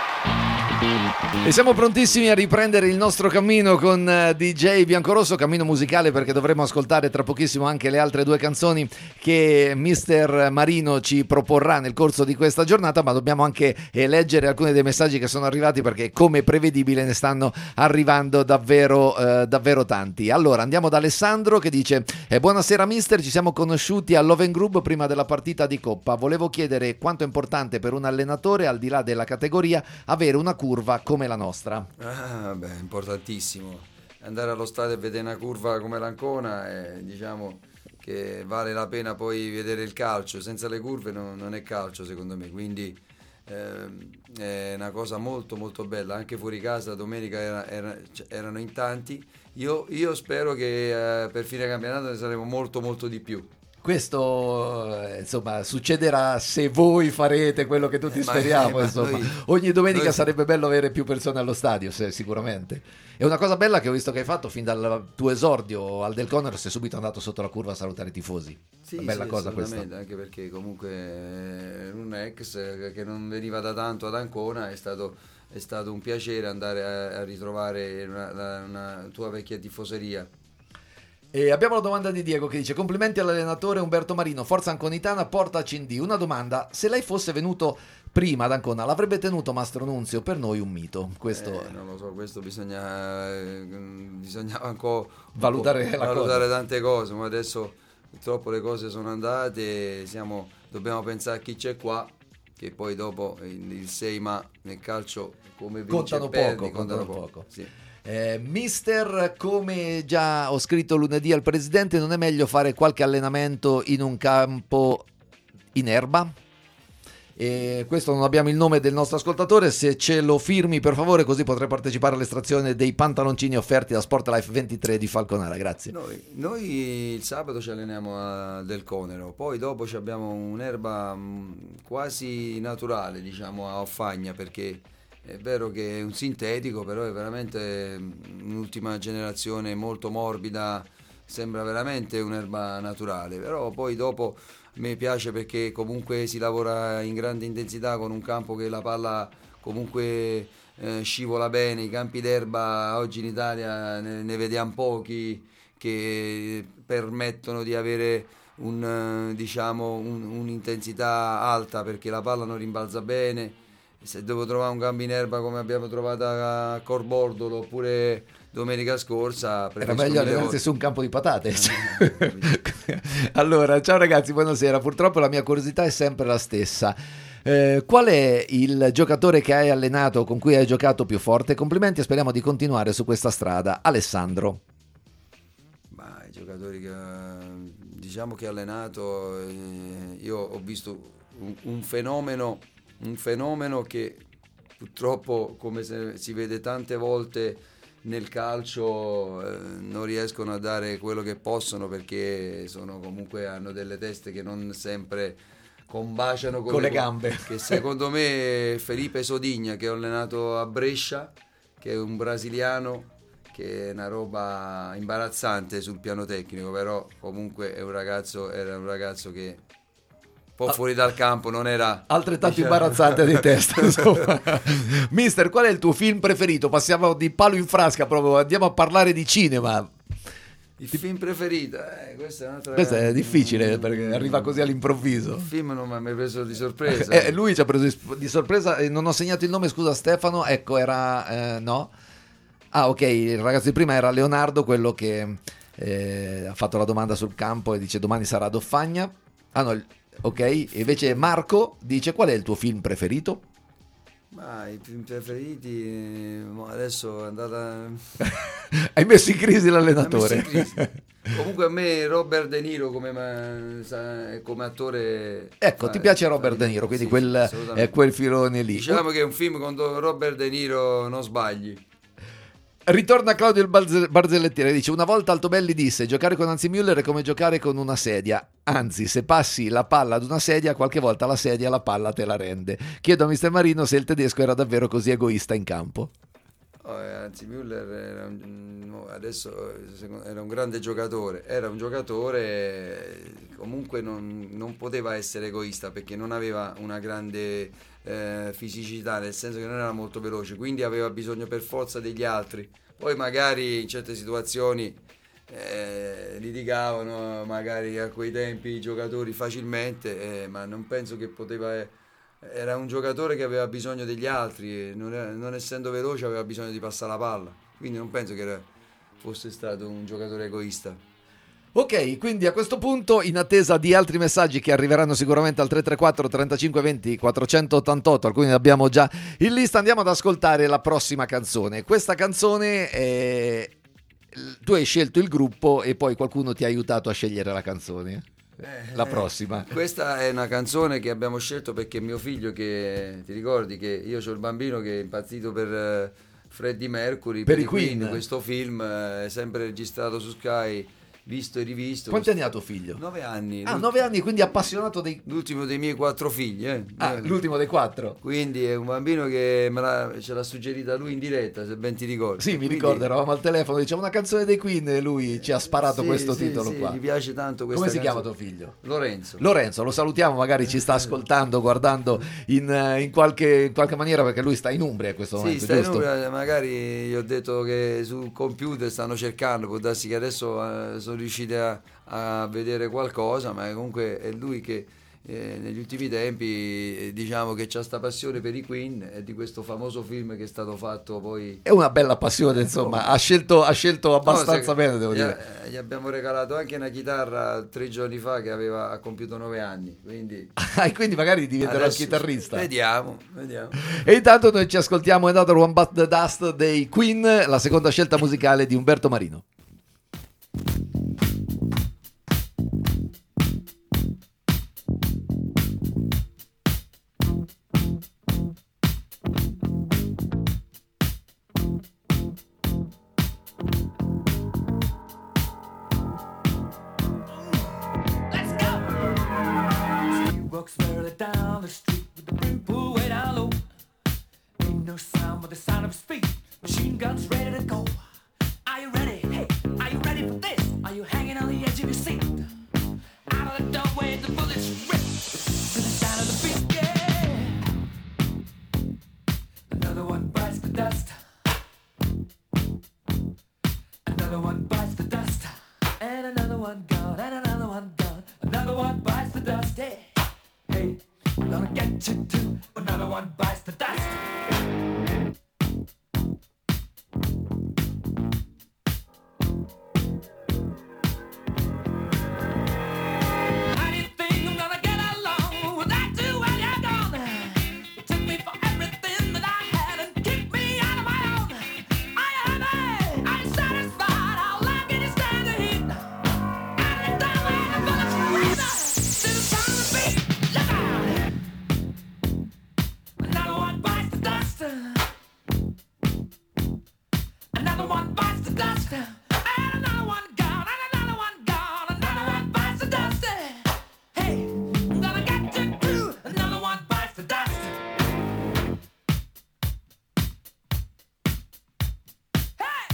E siamo prontissimi a riprendere il nostro cammino con D J Biancorosso, cammino musicale, perché dovremo ascoltare tra pochissimo anche le altre due canzoni che mister Marino ci proporrà nel corso di questa giornata, ma dobbiamo anche leggere alcuni dei messaggi che sono arrivati, perché come prevedibile ne stanno arrivando davvero eh, davvero tanti. Allora andiamo da Alessandro che dice eh, buonasera mister, ci siamo conosciuti all'Oven Group prima della partita di Coppa, volevo chiedere quanto è importante per un allenatore, al di là della categoria, avere una curva come la nostra. Ah, beh, importantissimo. Andare allo stadio e vedere una curva come l'Ancona, è, diciamo che vale la pena poi vedere il calcio. Senza le curve no, non è calcio, secondo me. Quindi eh, è una cosa molto molto bella. Anche fuori casa domenica era, era, erano in tanti. Io, io spero che eh, per fine campionato ne saremo molto molto di più. Questo eh, insomma succederà se voi farete quello che tutti Eh, ma- speriamo, eh, ma insomma. noi- Ogni domenica noi- sarebbe bello avere più persone allo stadio, se- sicuramente. È una cosa bella che ho visto che hai fatto fin dal tuo esordio al Del Conero, sei subito andato sotto la curva a salutare i tifosi. Sì, una bella sì, cosa questa. assolutamente, anche perché comunque eh, un ex che non veniva da tanto ad Ancona, è stato, è stato un piacere andare a, a ritrovare una, la- una tua vecchia tifoseria. E abbiamo la domanda di Diego che dice: complimenti all'allenatore Umberto Marino, forza anconitana, porta C D. Una domanda: se lei fosse venuto prima ad Ancona, l'avrebbe tenuto Mastro Nunzio? Per noi un mito. Questo Eh, non lo so, questo bisogna, eh, bisognava ancora Valutare la valutare cosa. tante cose, ma adesso purtroppo le cose sono andate, siamo, dobbiamo pensare a chi c'è qua, che poi dopo il, il sei ma nel calcio come vince Contano e perdi, poco, contano poco. Sì. Eh, mister, come già ho scritto lunedì al presidente, non è meglio fare qualche allenamento in un campo in erba? E questo non abbiamo il nome del nostro ascoltatore, se ce lo firmi per favore, così potrei partecipare all'estrazione dei pantaloncini offerti da Sportlife ventitré di Falconara. Grazie. Noi, noi il sabato ci alleniamo a Del Conero, poi dopo ci abbiamo un'erba mh, quasi naturale, diciamo, a Offagna, perché è vero che è un sintetico, però è veramente un'ultima generazione molto morbida, sembra veramente un'erba naturale, però poi dopo a me piace perché comunque si lavora in grande intensità con un campo che la palla comunque eh, scivola bene, i campi d'erba oggi in Italia ne, ne vediamo pochi che permettono di avere un, eh, diciamo, un- un'intensità alta perché la palla non rimbalza bene. Se devo trovare un campo in erba come abbiamo trovato a Corbordolo oppure domenica scorsa, Era preferisco meglio mille allenarsi volte. su un campo di patate. Eh, Allora, ciao ragazzi, buonasera. Purtroppo la mia curiosità è sempre la stessa. Eh, qual è il giocatore che hai allenato, con cui hai giocato più forte? Complimenti e speriamo di continuare su questa strada. Alessandro. Ma i giocatori che eh, diciamo che ho allenato, eh, io ho visto un, un fenomeno, un fenomeno che purtroppo, come se- si vede tante volte nel calcio, eh, non riescono a dare quello che possono perché sono comunque hanno delle teste che non sempre combaciano Con le co- gambe. Che secondo me Felipe Sodigna, che ho allenato a Brescia, che è un brasiliano, che è una roba imbarazzante sul piano tecnico, però comunque è un ragazzo, era un ragazzo che un po' fuori dal campo non era Altrettanto diciamo- imbarazzante di testa, insomma. Mister, qual è il tuo film preferito? Passiamo di palo in frasca proprio, andiamo a parlare di cinema. Il film preferito, eh, questa è un'altra. Questo è difficile perché arriva così all'improvviso. Il film non mi ha mai preso di sorpresa. Eh, lui ci ha preso di- di sorpresa e non ho segnato il nome, scusa Stefano, ecco era, eh, no? Ah ok, il ragazzo di prima era Leonardo, quello che eh, ha fatto la domanda sul campo e dice domani sarà ad Offagna. Ah no, il- ok, e invece Marco dice qual è il tuo film preferito? Ma i film preferiti, eh, mo adesso è andata. Hai messo in crisi Ha l'allenatore. messo in crisi. Comunque a me Robert De Niro come, ma- sa- come attore. Ecco, fa- ti piace fa Robert De di- Niro, quindi sì, quel, assolutamente. è quel filone lì. Diciamo che è un film con Robert De Niro non sbagli. Ritorna Claudio il Barze- Barzellettiere, dice una volta Altobelli disse giocare con Hansi Müller è come giocare con una sedia, anzi se passi la palla ad una sedia qualche volta la sedia la palla te la rende. Chiedo a mister Marino se il tedesco era davvero così egoista in campo. Oh, eh, anzi Müller era un, no, adesso eh, secondo- era un grande giocatore, era un giocatore eh, comunque non, non poteva essere egoista perché non aveva una grande eh, fisicità, nel senso che non era molto veloce, quindi aveva bisogno per forza degli altri. Poi magari in certe situazioni eh, litigavano magari a quei tempi i giocatori facilmente, eh, ma non penso che poteva... eh, era un giocatore che aveva bisogno degli altri e non, era- non essendo veloce aveva bisogno di passare la palla, quindi non penso che era- fosse stato un giocatore egoista. Ok, quindi a questo punto, in attesa di altri messaggi che arriveranno sicuramente al tre tre quattro trentacinque venti quattrocentottantotto, alcuni ne abbiamo già in lista, andiamo ad ascoltare la prossima canzone. Questa canzone è... tu hai scelto il gruppo e poi qualcuno ti ha aiutato a scegliere la canzone. Eh, la prossima. Questa è una canzone che abbiamo scelto perché mio figlio, che ti ricordi che io ho il bambino che è impazzito per uh, Freddie Mercury, per, per i Queen. Queen, questo film uh, è sempre registrato su Sky, visto e rivisto. Quanti anni ha tuo figlio? Nove anni. Ah, nove anni, quindi appassionato dei... L'ultimo dei miei quattro figli, eh. Ah, l'ultimo dei quattro. Quindi è un bambino che me l'ha, ce l'ha suggerita lui in diretta, se ben ti ricordi. Sì, mi Quindi... ricordo, eravamo al telefono, diceva una canzone dei Queen e lui ci ha sparato sì, questo sì, titolo sì, qua. Gli piace tanto questa Come si chiama canzone. tuo figlio? Lorenzo. Lorenzo, lo salutiamo, magari ci sta ascoltando, guardando in, in, qualche, in qualche maniera, perché lui sta in Umbria in questo momento, sì, sta giusto? in Umbria, magari gli ho detto che sul computer stanno cercando, può darsi che adesso eh, sono riusciti a, a vedere qualcosa, ma comunque è lui che eh, negli ultimi tempi eh, diciamo che c'ha sta passione per i Queen e di questo famoso film che è stato fatto poi. È una bella passione, insomma, ha scelto, ha scelto abbastanza no, bene, devo gli, dire. Gli abbiamo regalato anche una chitarra tre giorni fa che aveva ha compiuto nove anni, quindi, e quindi magari diventerà adesso, il chitarrista. Vediamo, vediamo. E intanto noi ci ascoltiamo Another One But the Dust dei Queen, la seconda scelta musicale di Umberto Marino. Down the street with the brim pulled way down low. Ain't no sound but the sound of speed. Machine guns ready to go. Are you ready? Hey, are you ready for this? Are you hanging on the edge of your seat? Out of the doorway, the bullets rip to the sound of the beat. Yeah. Another one bites the dust. Another one bites the dust. And another one gone. And another one gone. Another one bites the dust. Hey. Hey, I'm gonna get you too. Another one bites the dust. How do you think I'm gonna get along without you when you're gone? You took me for everything that I had and kicked me out of my own. Are you happy? Are you satisfied? How long can you stand the heat? Out of the doorway, the bullets rip to the sound of the beat. Look out! Another one bites the dust. Another one bites the dust. And another one gone. And another one gone. Another one bites the dust. Hey, I'm gonna get you too. Another one bites the dust. Hey!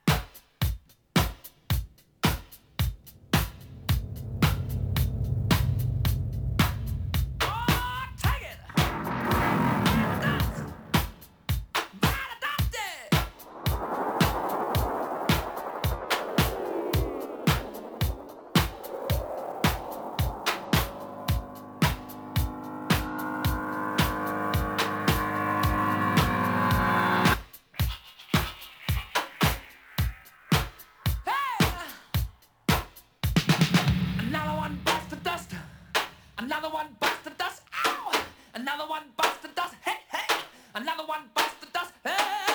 Oh, take it! Dust! Bada dust it! Another one bites the dust. Another one bites the dust. Ow! Another one bites the dust. Hey, hey! Another one bites the dust. Hey!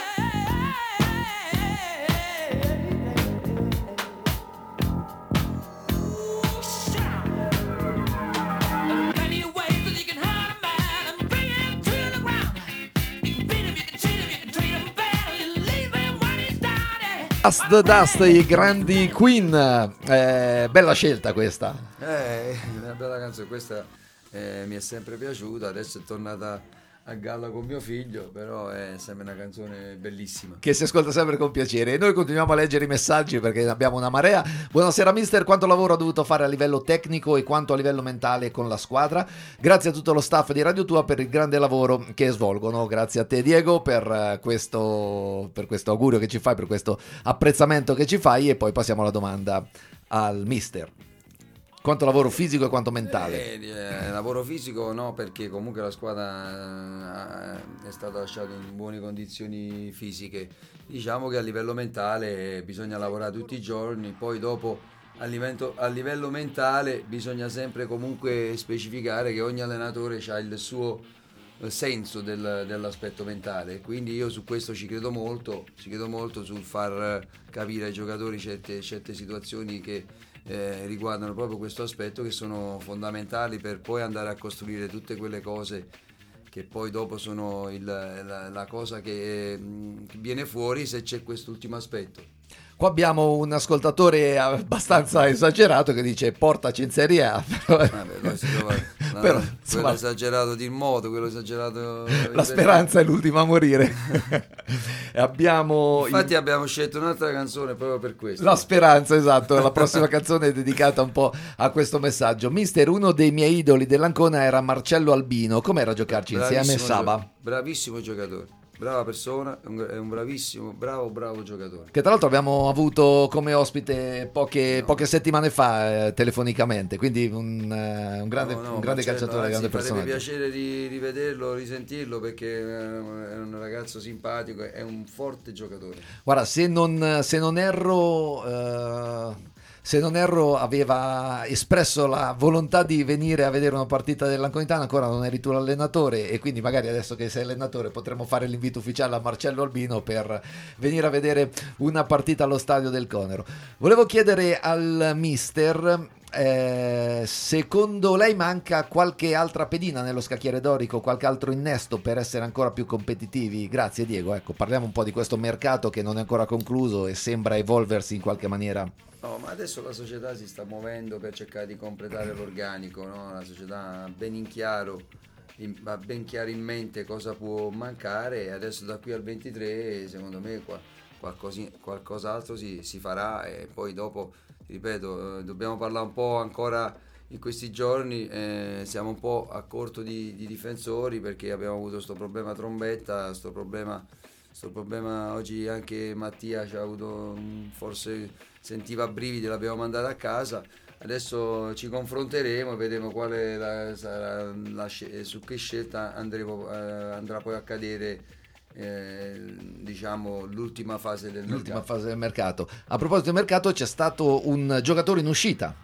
Ooh, shout! There are plenty of ways that you can hurt a man and bring him to the ground. You can beat him, you can cheat him, you can treat him bad, or you leave him when he's down. eh. Dust the Dust, i grandi Queen. Eh, bella scelta questa. Eh, una bella canzone, questa eh, mi è sempre piaciuta, adesso è tornata a galla con mio figlio, però è sempre una canzone bellissima. Che si ascolta sempre con piacere. E noi continuiamo a leggere i messaggi perché ne abbiamo una marea. Buonasera mister, quanto lavoro ha dovuto fare a livello tecnico e quanto a livello mentale con la squadra? Grazie a tutto lo staff di Radio Tua per il grande lavoro che svolgono. Grazie a te Diego per questo, per questo augurio che ci fai, per questo apprezzamento che ci fai. E poi passiamo alla domanda al mister. Quanto lavoro fisico e quanto mentale? Eh, eh, lavoro fisico no, perché comunque la squadra eh, è stata lasciata in buone condizioni fisiche. Diciamo che a livello mentale bisogna lavorare tutti i giorni, poi dopo a livello, a livello mentale bisogna sempre comunque specificare che ogni allenatore ha il suo senso del, dell'aspetto mentale, quindi io su questo ci credo molto, ci credo molto sul far capire ai giocatori certe, certe situazioni che eh, riguardano proprio questo aspetto, che sono fondamentali per poi andare a costruire tutte quelle cose che poi dopo sono il, la, la cosa che, mh, che viene fuori se c'è quest'ultimo aspetto. Qua abbiamo un ascoltatore abbastanza esagerato che dice portaci in Serie A. Però, Vabbè, poi si trova, no, però, quello insomma, esagerato di modo, quello esagerato... la speranza è l'ultima a morire. E abbiamo Infatti il... abbiamo scelto un'altra canzone proprio per questo. La speranza, esatto. La prossima canzone è dedicata un po' a questo messaggio. Mister, uno dei miei idoli dell'Ancona era Marcello Albino. Com'era giocarci insieme, Bravissimo Saba? gio- Bravissimo giocatore. Brava persona, è un, è un bravissimo, bravo, bravo giocatore. Che tra l'altro abbiamo avuto come ospite poche, no. poche settimane fa eh, telefonicamente, quindi un, eh, un grande, no, no, un grande Marcello, calciatore, grande anzi, personaggio. Mi farebbe piacere di rivederlo, risentirlo, perché è un ragazzo simpatico, è un forte giocatore. Guarda, se non, se non erro... Eh... Se non erro aveva espresso la volontà di venire a vedere una partita dell'Anconitana, ancora non eri tu l'allenatore, e quindi magari adesso che sei allenatore potremmo fare l'invito ufficiale a Marcello Albino per venire a vedere una partita allo stadio del Conero. Volevo chiedere al mister, eh, secondo lei manca qualche altra pedina nello scacchiere dorico, qualche altro innesto per essere ancora più competitivi? Grazie Diego, ecco, parliamo un po' di questo mercato che non è ancora concluso e sembra evolversi in qualche maniera. No, ma adesso la società si sta muovendo per cercare di completare l'organico, no? La società ha ben in chiaro, in, ha ben chiaro in mente cosa può mancare, e adesso da qui al ventitré secondo me qua, qualcosi, qualcos'altro si, si farà, e poi dopo, ripeto, eh, dobbiamo parlare un po' ancora in questi giorni, eh, siamo un po' a corto di, di difensori, perché abbiamo avuto questo problema Trombetta, questo problema, sto problema oggi anche Mattia ci ha avuto, forse sentiva brividi, l'abbiamo mandato a casa. Adesso ci confronteremo e vedremo quale la, sarà la, su che scelta andremo, eh, andrà poi a cadere eh, diciamo l'ultima fase del l'ultima mercato. fase del mercato. A proposito del mercato, c'è stato un giocatore in uscita,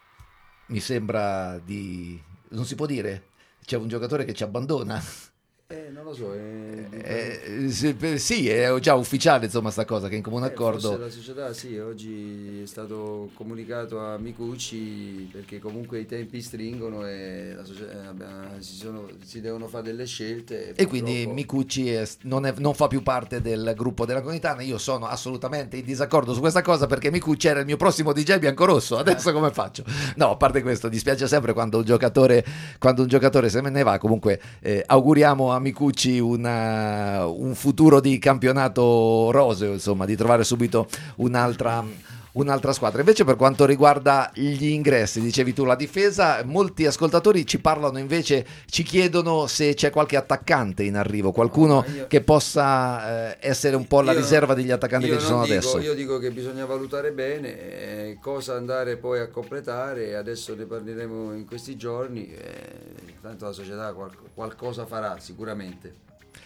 mi sembra di... non si può dire, c'è un giocatore che ci abbandona. Eh, non lo so. Eh, eh, sì, è già ufficiale, insomma, sta cosa, che in comune eh, accordo. La società, sì, oggi è stato comunicato a Micucci, perché comunque i tempi stringono e la società, eh, si, sono, si devono fare delle scelte. E, e quindi Micucci è, non, è, non fa più parte del gruppo della Conitana. Io sono assolutamente in disaccordo su questa cosa, perché Micucci era il mio prossimo D J biancorosso. Adesso come faccio? No, a parte questo, dispiace sempre quando un giocatore, quando un giocatore se ne va. Comunque eh, auguriamo a Micucci una, un futuro di campionato roseo, insomma, di trovare subito un'altra, un'altra squadra. Invece per quanto riguarda gli ingressi, dicevi tu la difesa, molti ascoltatori ci parlano invece, ci chiedono se c'è qualche attaccante in arrivo, qualcuno no, io, che possa eh, essere un po' la io, riserva degli attaccanti che ci sono dico, adesso. Io dico che bisogna valutare bene eh, cosa andare poi a completare, adesso ne parleremo in questi giorni, eh, tanto la società qual- qualcosa farà sicuramente.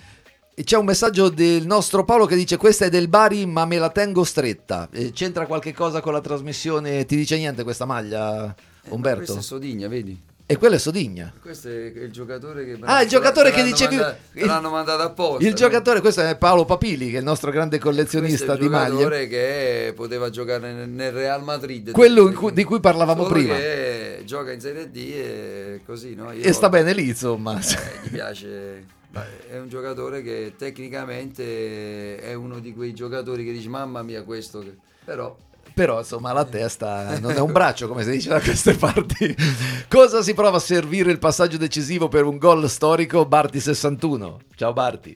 E c'è un messaggio del nostro Paolo che dice: questa è del Bari ma me la tengo stretta. E c'entra qualche cosa con la trasmissione? Ti dice niente questa maglia, Umberto? Eh, questa è Sodigna, vedi? E quello è Sodigna. Questo è il giocatore che ah il giocatore che dicevi mandato, te l'hanno mandato apposta. Il no? giocatore, questo è Paolo Papili, che è il nostro grande collezionista di maglie. Il giocatore che poteva giocare nel, nel Real Madrid, quello in cui, di cui parlavamo solo prima, che gioca in Serie D e così, no? Io e sta bene lì, insomma. Eh, gli piace. È un giocatore che tecnicamente è uno di quei giocatori che dici mamma mia questo che... però però insomma la testa non è un braccio, come si dice da queste parti. Cosa si prova a servire il passaggio decisivo per un gol storico? Barti sessantuno. Ciao Barti.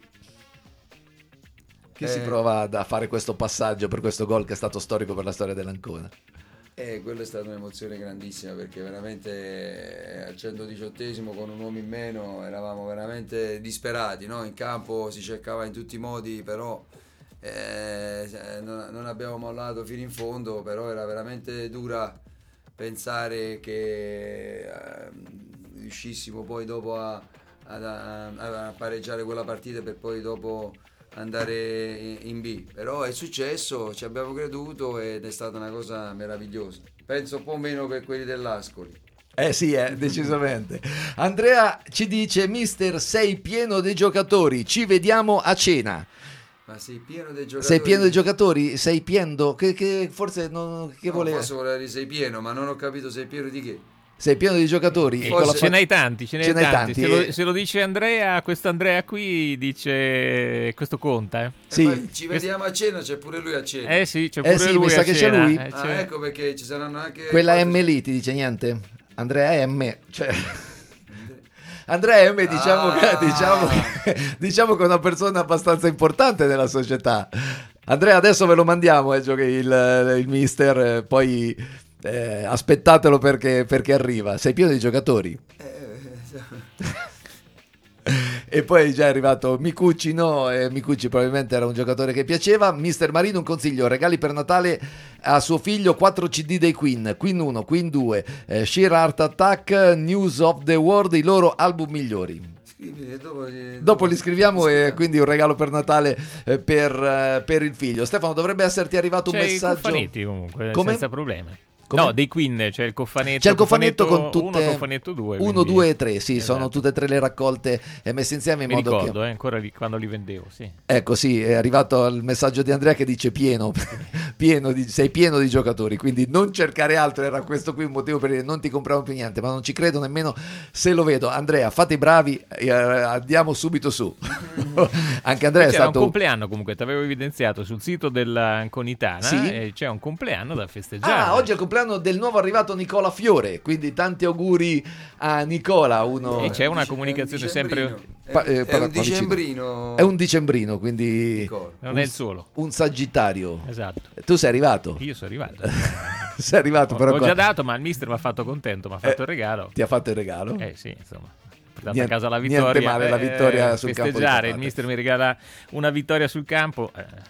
Che eh, si prova a fare questo passaggio per questo gol che è stato storico per la storia dell'Ancona? Eh, quello è stata un'emozione grandissima, perché veramente al centodiciottesimo con un uomo in meno eravamo veramente disperati, no? In campo si cercava in tutti i modi, però eh, non, non abbiamo mollato fino in fondo, però era veramente dura pensare che eh, riuscissimo poi dopo a, a, a pareggiare quella partita per poi dopo andare in B, però è successo, ci abbiamo creduto ed è stata una cosa meravigliosa. Penso un po' meno per quelli dell'Ascoli. Eh sì, eh, decisamente. Andrea ci dice: mister, sei pieno di giocatori, ci vediamo a cena. Ma sei pieno dei giocatori? Sei pieno di giocatori? Sei pieno? Che, che forse non... Che No, vuole... forse voleva dire sei pieno, ma non ho capito sei pieno di che. Sei pieno di giocatori? E Con la ce fa- n'hai tanti, ce n'hai Ce n'hai tanti. tanti, Se, lo, eh. se lo dice Andrea, questo Andrea qui dice questo conta, eh. Sì. Eh, ma ci vediamo a cena, c'è pure lui a cena. Eh sì, c'è Eh pure sì, lui mi sa a che c'è cena, lui. eh, Ah, c'è- ecco perché ci saranno anche Quella quattro- M lì ti dice niente? Andrea M, cioè... Andrea M diciamo, Ah. che, diciamo, che, diciamo che è una persona abbastanza importante nella società. Andrea, adesso ve lo mandiamo eh, giochi- il, il mister, eh, poi eh, aspettatelo perché, perché arriva. Sei pieno di giocatori. E poi già è arrivato Micucci, no? Eh, Micucci probabilmente era un giocatore che piaceva. Mister Marino, un consiglio: regali per Natale a suo figlio quattro C D dei Queen, Queen uno, Queen due, eh, Sheer Heart Attack, News of the World, i loro album migliori. Scrivi, e dopo, Dopo li scriviamo e quindi un regalo per Natale eh, per, eh, per il figlio. Stefano, dovrebbe esserti arrivato c'è un i messaggio. coffanetti comunque, Come? senza problemi. Come? No, dei Queen, c'è il coffanetto. C'è il coffanetto con tutte uno, coffanetto due. uno, quindi- due e tre, sì, Esatto. sono tutte e tre le raccolte eh, messe insieme in Mi modo ricordo, che... eh, ancora di quando li vendevo, sì. Ecco, sì, è arrivato il messaggio di Andrea che dice pieno, pieno di, sei pieno di giocatori, quindi non cercare altro, era questo qui un motivo per dire non ti compriamo più niente, ma non ci credo nemmeno se lo vedo. Andrea, fate i bravi, eh, andiamo subito su. Anche Andrea è C'era stato... un compleanno comunque, ti avevo evidenziato sul sito dell'Anconitana, Sì. e c'è un compleanno da festeggiare. Ah, oggi è il compleanno del nuovo arrivato Nicola Fiore, quindi tanti auguri a Nicola. Uno... E c'è una Dice- comunicazione è un sempre... dicembrino. È, Pa- eh, è parla un qua vicino. dicembrino. È un dicembrino, quindi Nicola. Non è il solo. un sagittario. Esatto. Tu sei arrivato? Io sono arrivato. Sei arrivato, Ho, però ho qua- già dato, ma il mister mi ha fatto contento, mi ha fatto Eh, il regalo. Ti ha fatto il regalo? Eh sì, insomma. Ho portato Niente- a casa la niente vittoria. male, la eh, vittoria sul campo di festeggiare, il patate. mister mi regala una vittoria sul campo. eh.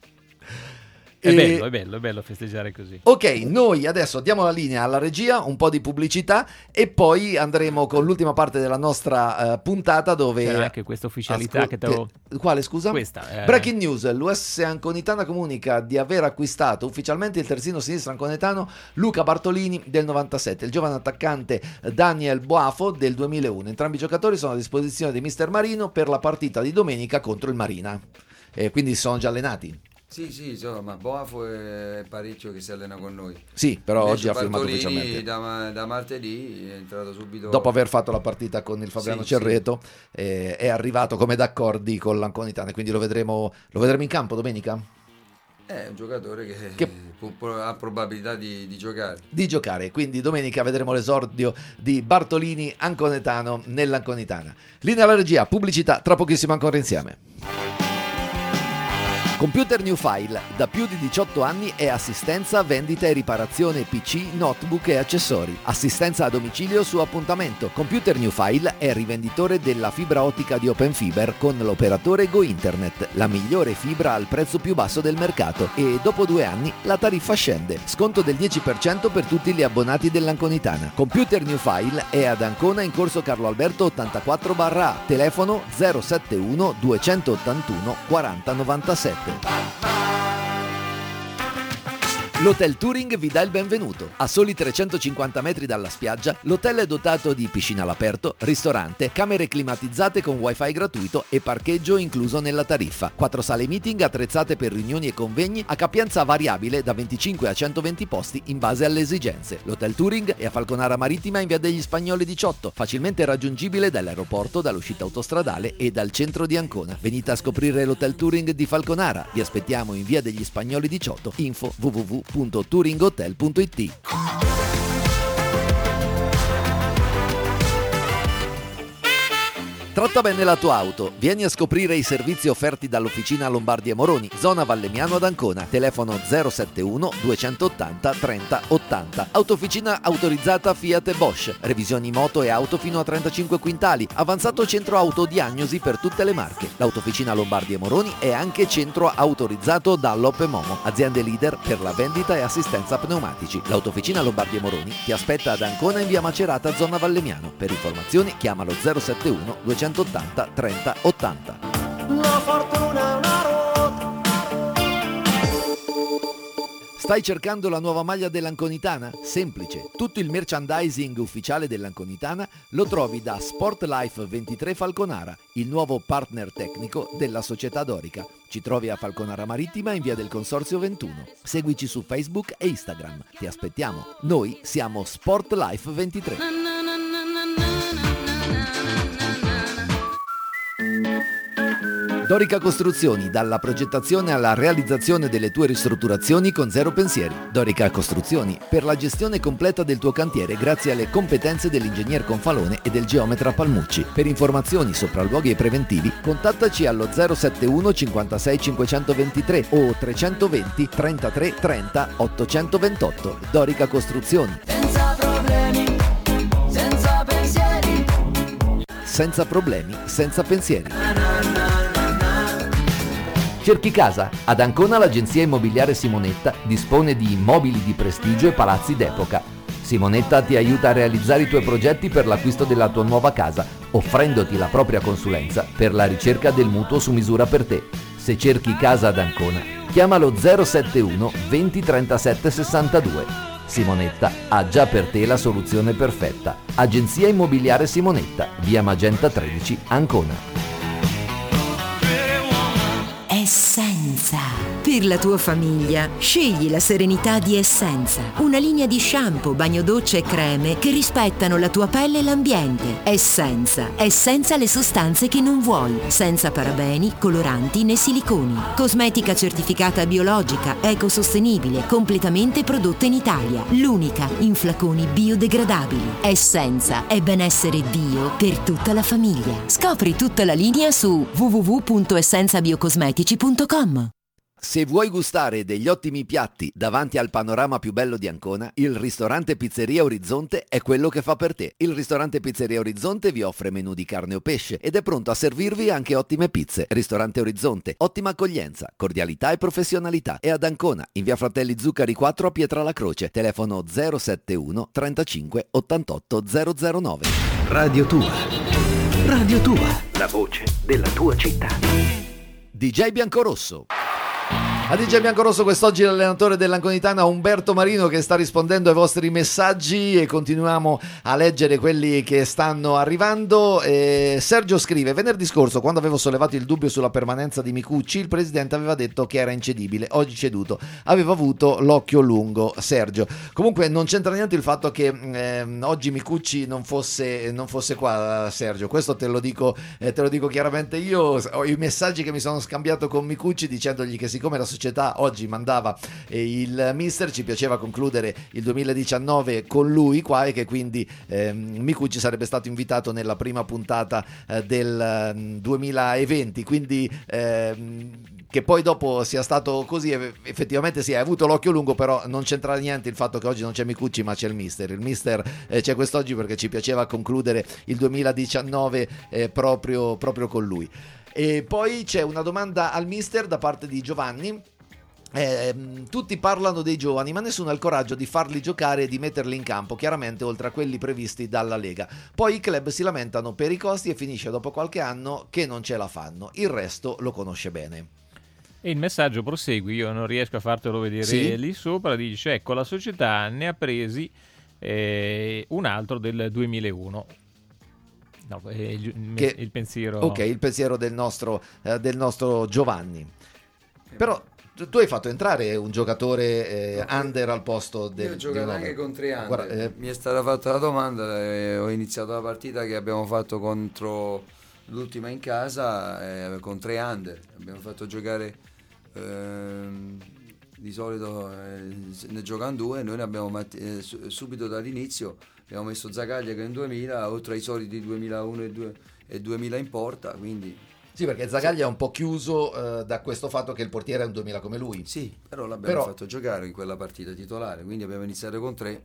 È E- bello, è bello, è bello festeggiare così. Ok, noi adesso diamo la linea alla regia, un po' di pubblicità e poi andremo con l'ultima parte della nostra eh, puntata dove... C'era anche questa ufficialità Ascol- che te lo... Quale, scusa? Questa, eh. Breaking news, l'U S Anconitana comunica di aver acquistato ufficialmente il terzino sinistro anconetano Luca Bartolini del novantasette, il giovane attaccante Daniel Boafo del duemilauno. Entrambi i giocatori sono a disposizione di mister Marino per la partita di domenica contro il Marina. E quindi sono già allenati. Sì, sì, insomma, Boafo è parecchio che si allena con noi. Sì, però Invece oggi ha firmato Bartolini ufficialmente. Da, da martedì è entrato subito. Dopo aver fatto la partita con il Fabriano Sì, Cerreto, eh, è arrivato come d'accordi con l'Anconitana, quindi lo vedremo, lo vedremo in campo domenica? È un giocatore che, Che- può- può- ha probabilità di, di giocare. Di giocare, quindi domenica vedremo l'esordio di Bartolini Anconetano nell'Anconitana. Linea alla regia, pubblicità, tra pochissimo ancora insieme. Computer New File, da più di diciotto anni è assistenza, vendita e riparazione P C, notebook e accessori. Assistenza a domicilio su appuntamento. Computer New File è rivenditore della fibra ottica di Open Fiber con l'operatore Go Internet, la migliore fibra al prezzo più basso del mercato, e dopo due anni la tariffa scende. Sconto del dieci per cento per tutti gli abbonati dell'Anconitana. Computer New File è ad Ancona in corso Carlo Alberto ottantaquattro A, telefono zero sette uno due otto uno quaranta novantasette. L'Hotel Touring vi dà il benvenuto. A soli trecentocinquanta metri dalla spiaggia, l'hotel è dotato di piscina all'aperto, ristorante, camere climatizzate con wifi gratuito e parcheggio incluso nella tariffa. Quattro sale meeting attrezzate per riunioni e convegni a capienza variabile da venticinque a centoventi posti in base alle esigenze. L'Hotel Touring è a Falconara Marittima in via degli Spagnoli diciotto, facilmente raggiungibile dall'aeroporto, dall'uscita autostradale e dal centro di Ancona. Venite a scoprire l'Hotel Touring di Falconara. Vi aspettiamo in via degli Spagnoli diciotto. Info w w w punto touringhotel punto i t. Tratta bene la tua auto. Vieni a scoprire i servizi offerti dall'Officina Lombardi e Moroni, zona Vallemiano ad Ancona. Telefono zero sette uno due otto zero trenta ottanta. Autofficina autorizzata Fiat e Bosch. Revisioni moto e auto fino a trentacinque quintali. Avanzato centro autodiagnosi per tutte le marche. L'Autofficina Lombardi e Moroni è anche centro autorizzato Dunlop e Momo, aziende leader per la vendita e assistenza pneumatici. L'Autofficina Lombardi e Moroni ti aspetta ad Ancona in via Macerata, zona Vallemiano. Per informazioni chiamalo zero sette uno due otto zero trenta ottanta. Stai cercando la nuova maglia dell'Anconitana? Semplice, tutto il merchandising ufficiale dell'Anconitana lo trovi da Sportlife ventitré Falconara, il nuovo partner tecnico della società Dorica. Ci trovi a Falconara Marittima in via del Consorzio ventuno. Seguici su Facebook e Instagram. Ti aspettiamo. Noi siamo Sportlife ventitré. Dorica Costruzioni, dalla progettazione alla realizzazione delle tue ristrutturazioni con zero pensieri. Dorica Costruzioni, per la gestione completa del tuo cantiere grazie alle competenze dell'ingegner Confalone e del geometra Palmucci. Per informazioni, sopralluoghi e preventivi, contattaci allo zero sette uno cinquantasei cinquecentoventitré o trecentoventi trentatré trenta ottocentoventotto. Dorica Costruzioni. Senza problemi, senza pensieri. Senza problemi, senza pensieri. Cerchi casa? Ad Ancona l'agenzia immobiliare Simonetta dispone di immobili di prestigio e palazzi d'epoca. Simonetta ti aiuta a realizzare i tuoi progetti per l'acquisto della tua nuova casa, offrendoti la propria consulenza per la ricerca del mutuo su misura per te. Se cerchi casa ad Ancona, chiamalo zero sette uno venti trentasette sessantadue. Simonetta ha già per te la soluzione perfetta. Agenzia immobiliare Simonetta, via Magenta tredici, Ancona. Essenza. Per la tua famiglia, scegli la serenità di Essenza. Una linea di shampoo, bagno doccia e creme che rispettano la tua pelle e l'ambiente. Essenza. È senza le sostanze che non vuoi. Senza parabeni, coloranti né siliconi. Cosmetica certificata biologica, ecosostenibile, completamente prodotta in Italia. L'unica in flaconi biodegradabili. Essenza è benessere bio per tutta la famiglia. Scopri tutta la linea su w w w punto essenza biocosmetici punto com. Se vuoi gustare degli ottimi piatti davanti al panorama più bello di Ancona, il ristorante Pizzeria Orizzonte è quello che fa per te. Il ristorante Pizzeria Orizzonte vi offre menù di carne o pesce ed è pronto a servirvi anche ottime pizze. Ristorante Orizzonte, ottima accoglienza, cordialità e professionalità. È ad Ancona, in via Fratelli Zuccari quattro a Pietralacroce. Telefono zero sette uno trentacinque ottantotto zero zero nove. Radio Tua. Radio Tua, la voce della tua città. D J Biancorosso. A D J Biancorosso quest'oggi l'allenatore dell'Anconitana Umberto Marino che sta rispondendo ai vostri messaggi e continuiamo a leggere quelli che stanno arrivando. eh, Sergio scrive: venerdì scorso, quando avevo sollevato il dubbio sulla permanenza di Micucci, il presidente aveva detto che era incedibile, oggi ceduto, aveva avuto l'occhio lungo. Sergio, comunque non c'entra niente il fatto che eh, oggi Micucci non fosse, non fosse qua, Sergio, questo te lo dico, eh, te lo dico chiaramente io. Ho i messaggi che mi sono scambiato con Micucci dicendogli che siccome la società oggi mandava eh, il mister, ci piaceva concludere il duemiladiciannove con lui qua e che quindi eh, Micucci sarebbe stato invitato nella prima puntata eh, del eh, duemilaventi, quindi eh, che poi dopo sia stato così, effettivamente sì, hai avuto l'occhio lungo, però non c'entra niente il fatto che oggi non c'è Micucci ma c'è il mister. Il mister eh, c'è quest'oggi perché ci piaceva concludere il duemiladiciannove eh, proprio, proprio con lui. E poi c'è una domanda al mister da parte di Giovanni. Eh, tutti parlano dei giovani ma nessuno ha il coraggio di farli giocare e di metterli in campo, chiaramente oltre a quelli previsti dalla Lega. Poi i club si lamentano per i costi e finisce dopo qualche anno che non ce la fanno. Il resto lo conosce bene. E il messaggio prosegue, io non riesco a fartelo vedere sì? lì sopra, dice ecco la società ne ha presi eh, un altro del duemilauno. No, eh, il, che, il pensiero ok, il pensiero del nostro, eh, del nostro Giovanni. Però tu, tu hai fatto entrare un giocatore eh, under al posto del... Io ho giocato del anche con tre under. Guarda, eh, mi è stata fatta la domanda e ho iniziato la partita che abbiamo fatto contro l'ultima in casa eh, con tre under. Abbiamo fatto giocare ehm, di solito eh, ne giocano due, noi ne abbiamo matti- eh, subito dall'inizio abbiamo messo Zagaglia che è in duemila, oltre ai soliti duemilauno e, due, e duemila in porta, quindi... Sì, perché Zagaglia è un po' chiuso eh, da questo fatto che il portiere è un duemila come lui. Sì, però l'abbiamo però... fatto giocare in quella partita titolare, quindi abbiamo iniziato con tre.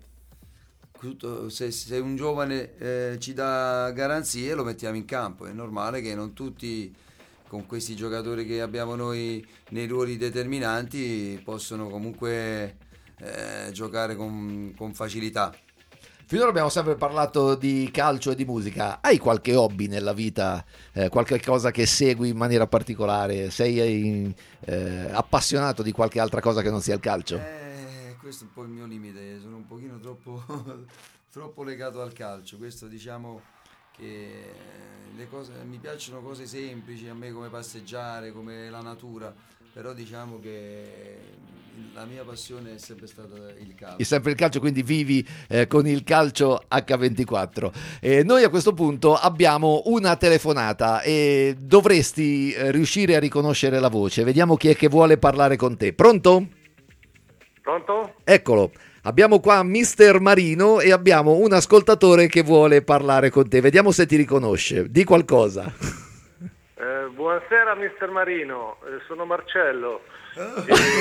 Tutto, se, se un giovane eh, ci dà garanzie lo mettiamo in campo, è normale che non tutti con questi giocatori che abbiamo noi nei ruoli determinanti possono comunque eh, giocare con, con facilità. Finora abbiamo sempre parlato di calcio e di musica. Hai qualche hobby nella vita, eh, qualche cosa che segui in maniera particolare? Sei eh, appassionato di qualche altra cosa che non sia il calcio? Eh, questo è un po' il mio limite, sono un pochino troppo, troppo legato al calcio, questo diciamo che le cose, mi piacciono cose semplici, a me come passeggiare, come la natura, però diciamo che la mia passione è sempre stata il calcio. È sempre il calcio, quindi vivi eh, con il calcio acca ventiquattro. E noi a questo punto abbiamo una telefonata e dovresti eh, riuscire a riconoscere la voce. Vediamo chi è che vuole parlare con te. Pronto? Pronto? Eccolo. Abbiamo qua mister Marino e abbiamo un ascoltatore che vuole parlare con te. Vediamo se ti riconosce. Di qualcosa. Eh, buonasera mister Marino, eh, sono Marcello. Oh.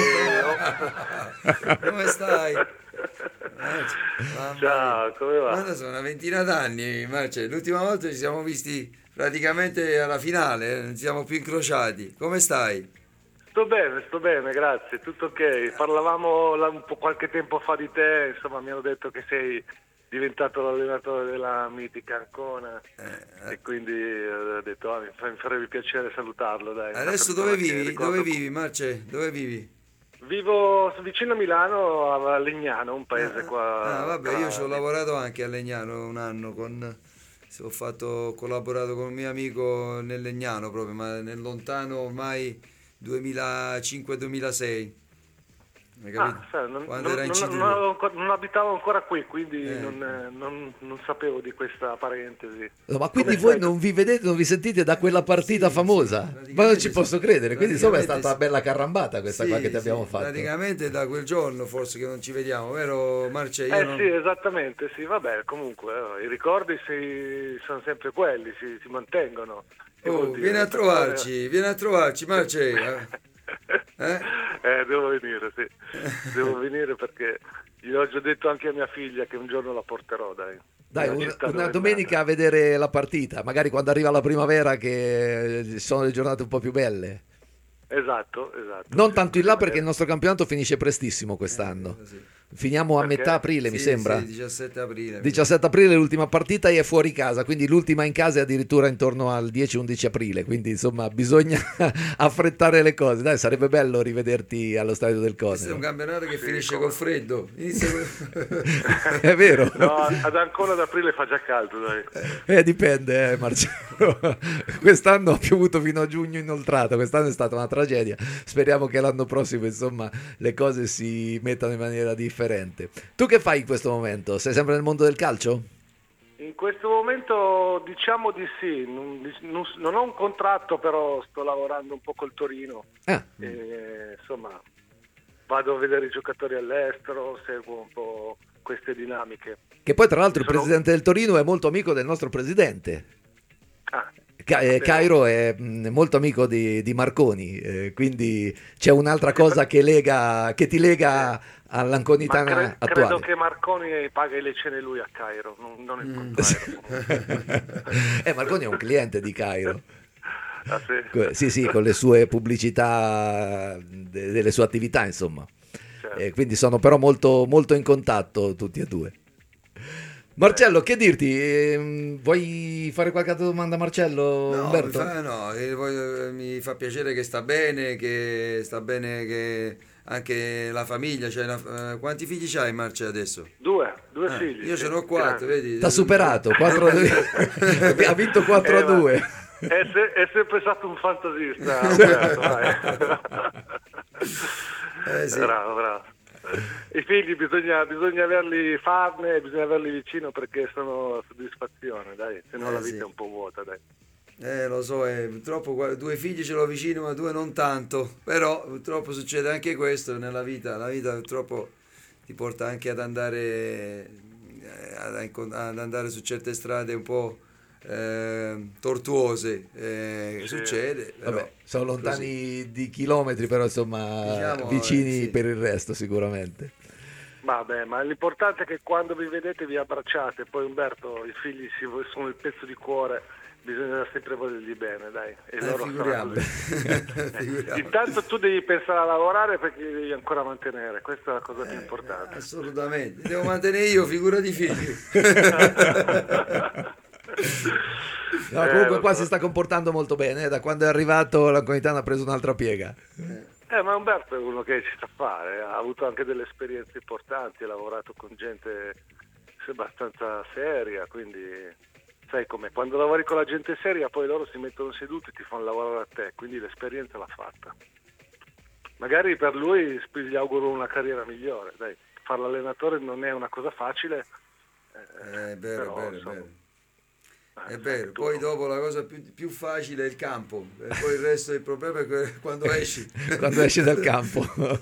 E... come stai? Ciao, come va? Guarda, sono una ventina d'anni, Marcello. L'ultima volta ci siamo visti praticamente alla finale, eh? Non ci siamo più incrociati. Come stai? Sto bene, sto bene, grazie, tutto ok. Parlavamo la, un po' qualche tempo fa di te, insomma mi hanno detto che sei diventato l'allenatore della mitica Ancona eh, e quindi ho detto ah, mi, fa, mi farebbe piacere salutarlo. Dai, adesso dove vivi? Dove vivi, Marce? Dove vivi? Vivo vicino a Milano, a Legnano, un paese ah, qua. Ah, vabbè, qua... io ci ho lavorato anche a Legnano un anno con... Ho fatto, ho collaborato con un mio amico nel Legnano proprio, ma nel lontano ormai duemilacinque duemilasei. Ah, sai, non, Quando non, era in non, non, non abitavo ancora qui, quindi eh. non, non, non sapevo di questa parentesi. No, ma quindi Come voi stai? non vi vedete, non vi sentite da quella partita sì, famosa? sì, ma non ci posso credere, quindi insomma è stata sì. una bella carrambata questa sì, qua che ti sì, abbiamo fatto. Praticamente da quel giorno forse che non ci vediamo, vero Marce? Io Eh non... sì, esattamente, sì, vabbè, comunque eh, i ricordi si, sono sempre quelli, si, si mantengono. Che Oh, vuol dire? vieni a trovarci, vieni a trovarci Marce. Eh? eh, devo venire, sì. Devo venire perché gli ho già detto anche a mia figlia che un giorno la porterò, dai. Dai, una, una domenica a vedere la partita, magari quando arriva la primavera che sono le giornate un po' più belle. Esatto, esatto. Non tanto in là perché il nostro campionato finisce prestissimo quest'anno. Eh, sì. Finiamo a Perché? metà aprile, mi Sì, sembra. sì, diciassette aprile. diciassette aprile è l'ultima partita e è fuori casa, quindi l'ultima in casa è addirittura intorno al dieci undici aprile, quindi insomma bisogna affrettare le cose. Dai, sarebbe bello rivederti allo stadio del Questo è un Conero. campionato che Sì, finisce come- col freddo. Inizia con- È vero? No, ad Ancona ad aprile fa già caldo, dai. Eh, dipende, eh, Marcello. Quest'anno ha piovuto fino a giugno inoltrato, quest'anno è stata una tragedia. Speriamo che l'anno prossimo, insomma, le cose si mettano in maniera differente. Tu che fai in questo momento? Sei sempre nel mondo del calcio? In questo momento diciamo di sì, non, non- non ho un contratto, però sto lavorando un po' col Torino. Ah, E, insomma, vado a vedere i giocatori all'estero, seguo un po' queste dinamiche. che poi tra l'altro il Sono- presidente del Torino è molto amico del nostro presidente. Ah, Ca- eh, Sapevo. Cairo è mh, molto amico di, di Marconi, eh, quindi c'è un'altra cosa che, lega, che ti lega ma all'anconitana cre- attuale. credo che Marconi paga le cene lui a Cairo, non, non il contrario. eh, Marconi è un cliente di Cairo. Ah, sì? Co- Sì, sì, con le sue pubblicità, de- delle sue attività, insomma. Certo. Eh, quindi sono però molto, molto in contatto tutti e due. Marcello, che dirti? Ehm, vuoi fare qualche altra domanda a Marcello, No, mi Umberto? fa, no, eh, voglio- mi fa piacere che sta bene, che sta bene che anche la famiglia, cioè una- eh, quanti figli c'hai Marce adesso? Due, due Ah, figli. io sì, ce n'ho quattro, grandi. vedi? T'ha superato, quattro a due. Ha vinto quattro Eh, a due. ma È, se- è sempre stato un fantasista. Umberto, dai. Eh, sì. Bravo, bravo. I figli bisogna, bisogna averli farne, bisogna averli vicino perché sono soddisfazione, dai, se no Eh, la vita sì. è un po' vuota, dai. Eh, lo so, eh, purtroppo qua- due figli ce l'ho vicino, ma due non tanto. Però purtroppo succede anche questo nella vita. La vita purtroppo ti porta anche ad andare, eh, ad, incon- ad andare su certe strade un po' eh, tortuose. Eh, Sì. Succede. Però, Vabbè, sono così. lontani di chilometri, però insomma Diciamo, vicini eh, sì. per il resto sicuramente. Vabbè, ma l'importante è che quando vi vedete vi abbracciate, poi Umberto, i figli si- sono il pezzo di cuore, bisogna sempre volergli bene, dai. E Eh, loro saranno figuriamoci. così. Eh, Figuriamoci. Intanto tu devi pensare a lavorare perché li devi ancora mantenere, questa è la cosa più importante. Assolutamente. Devo mantenere io, figura di figli. No, Eh, comunque lo qua so. si sta comportando molto bene, eh, da quando è arrivato l'Anconitana ha preso un'altra piega. Eh, ma Umberto è uno che ci sa fare, ha avuto anche delle esperienze importanti, ha lavorato con gente abbastanza seria, quindi sai com'è, quando lavori con la gente seria poi loro si mettono seduti e ti fanno lavorare a te, quindi l'esperienza l'ha fatta. Magari per lui gli auguro una carriera migliore, dai, fare l'allenatore non è una cosa facile. Eh, è vero, però, è vero, insomma, è vero. È vero, poi dopo la cosa più, più facile è il campo, e poi il resto del problema è que- quando esci. Quando esci dal campo.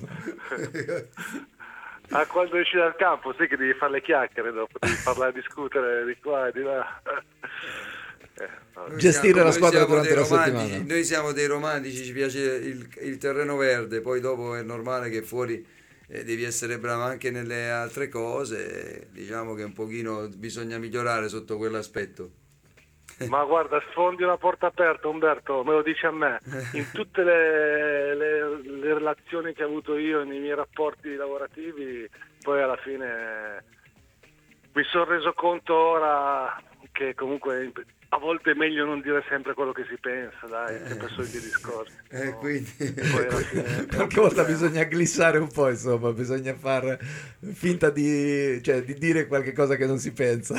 Ah, quando esci dal campo, sì che devi fare le chiacchiere dopo, devi parlare, discutere di qua e di là. Eh, Noi Gestire siamo- la noi squadra siamo durante dei la romantici, settimana. Noi siamo dei romantici, ci piace il, il terreno verde, poi dopo è normale che fuori eh, devi essere bravo anche nelle altre cose, eh, diciamo che un pochino bisogna migliorare sotto quell'aspetto. Ma guarda, sfondi una porta aperta, Umberto, me lo dici a me. In tutte le, le- le relazioni che ho avuto io, nei miei rapporti lavorativi, poi alla fine mi sono reso conto ora che comunque a volte è meglio non dire sempre quello che si pensa, dai, sempre soliti discorsi. Eh, no? quindi... E poi alla fine- Qualche volta bisogna glissare un po', insomma, bisogna far finta di, cioè, di dire qualche cosa che non si pensa.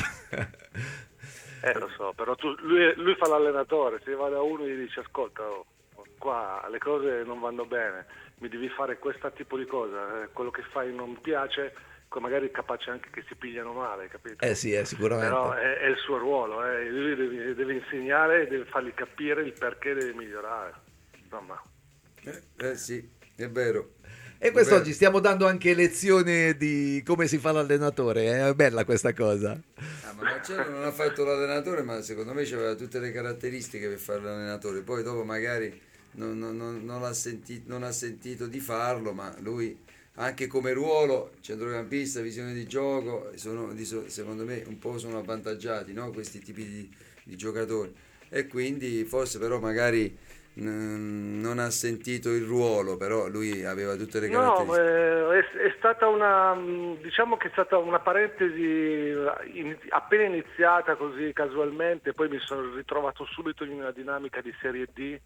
Eh, lo so, però tu, lui, lui fa l'allenatore, se va da uno e gli dice ascolta, oh, qua le cose non vanno bene, mi devi fare questo tipo di cosa, eh, quello che fai non mi piace, co- magari è capace anche che si pigliano male, capito? Eh sì, eh, sicuramente. Però è, è il suo ruolo, eh. Lui deve, deve insegnare e deve fargli capire il perché deve migliorare, insomma. Eh, eh sì, è vero. E quest'oggi stiamo dando anche lezioni di come si fa l'allenatore, eh? È bella questa cosa. Ah, ma Marcello non ha fatto l'allenatore, ma secondo me aveva tutte le caratteristiche per fare l'allenatore. Poi dopo magari non, non- non- non l'ha senti- non ha sentito di farlo, ma lui anche come ruolo, centrocampista, visione di gioco, sono, di so- secondo me un po' sono avvantaggiati, no? Questi tipi di, di giocatori. E quindi forse però magari mm, non ha sentito il ruolo, però lui aveva tutte le No, caratteristiche. eh, è, è stata una, mh, diciamo che è stata una parentesi in- appena iniziata così casualmente, poi mi sono ritrovato subito in una dinamica di Serie D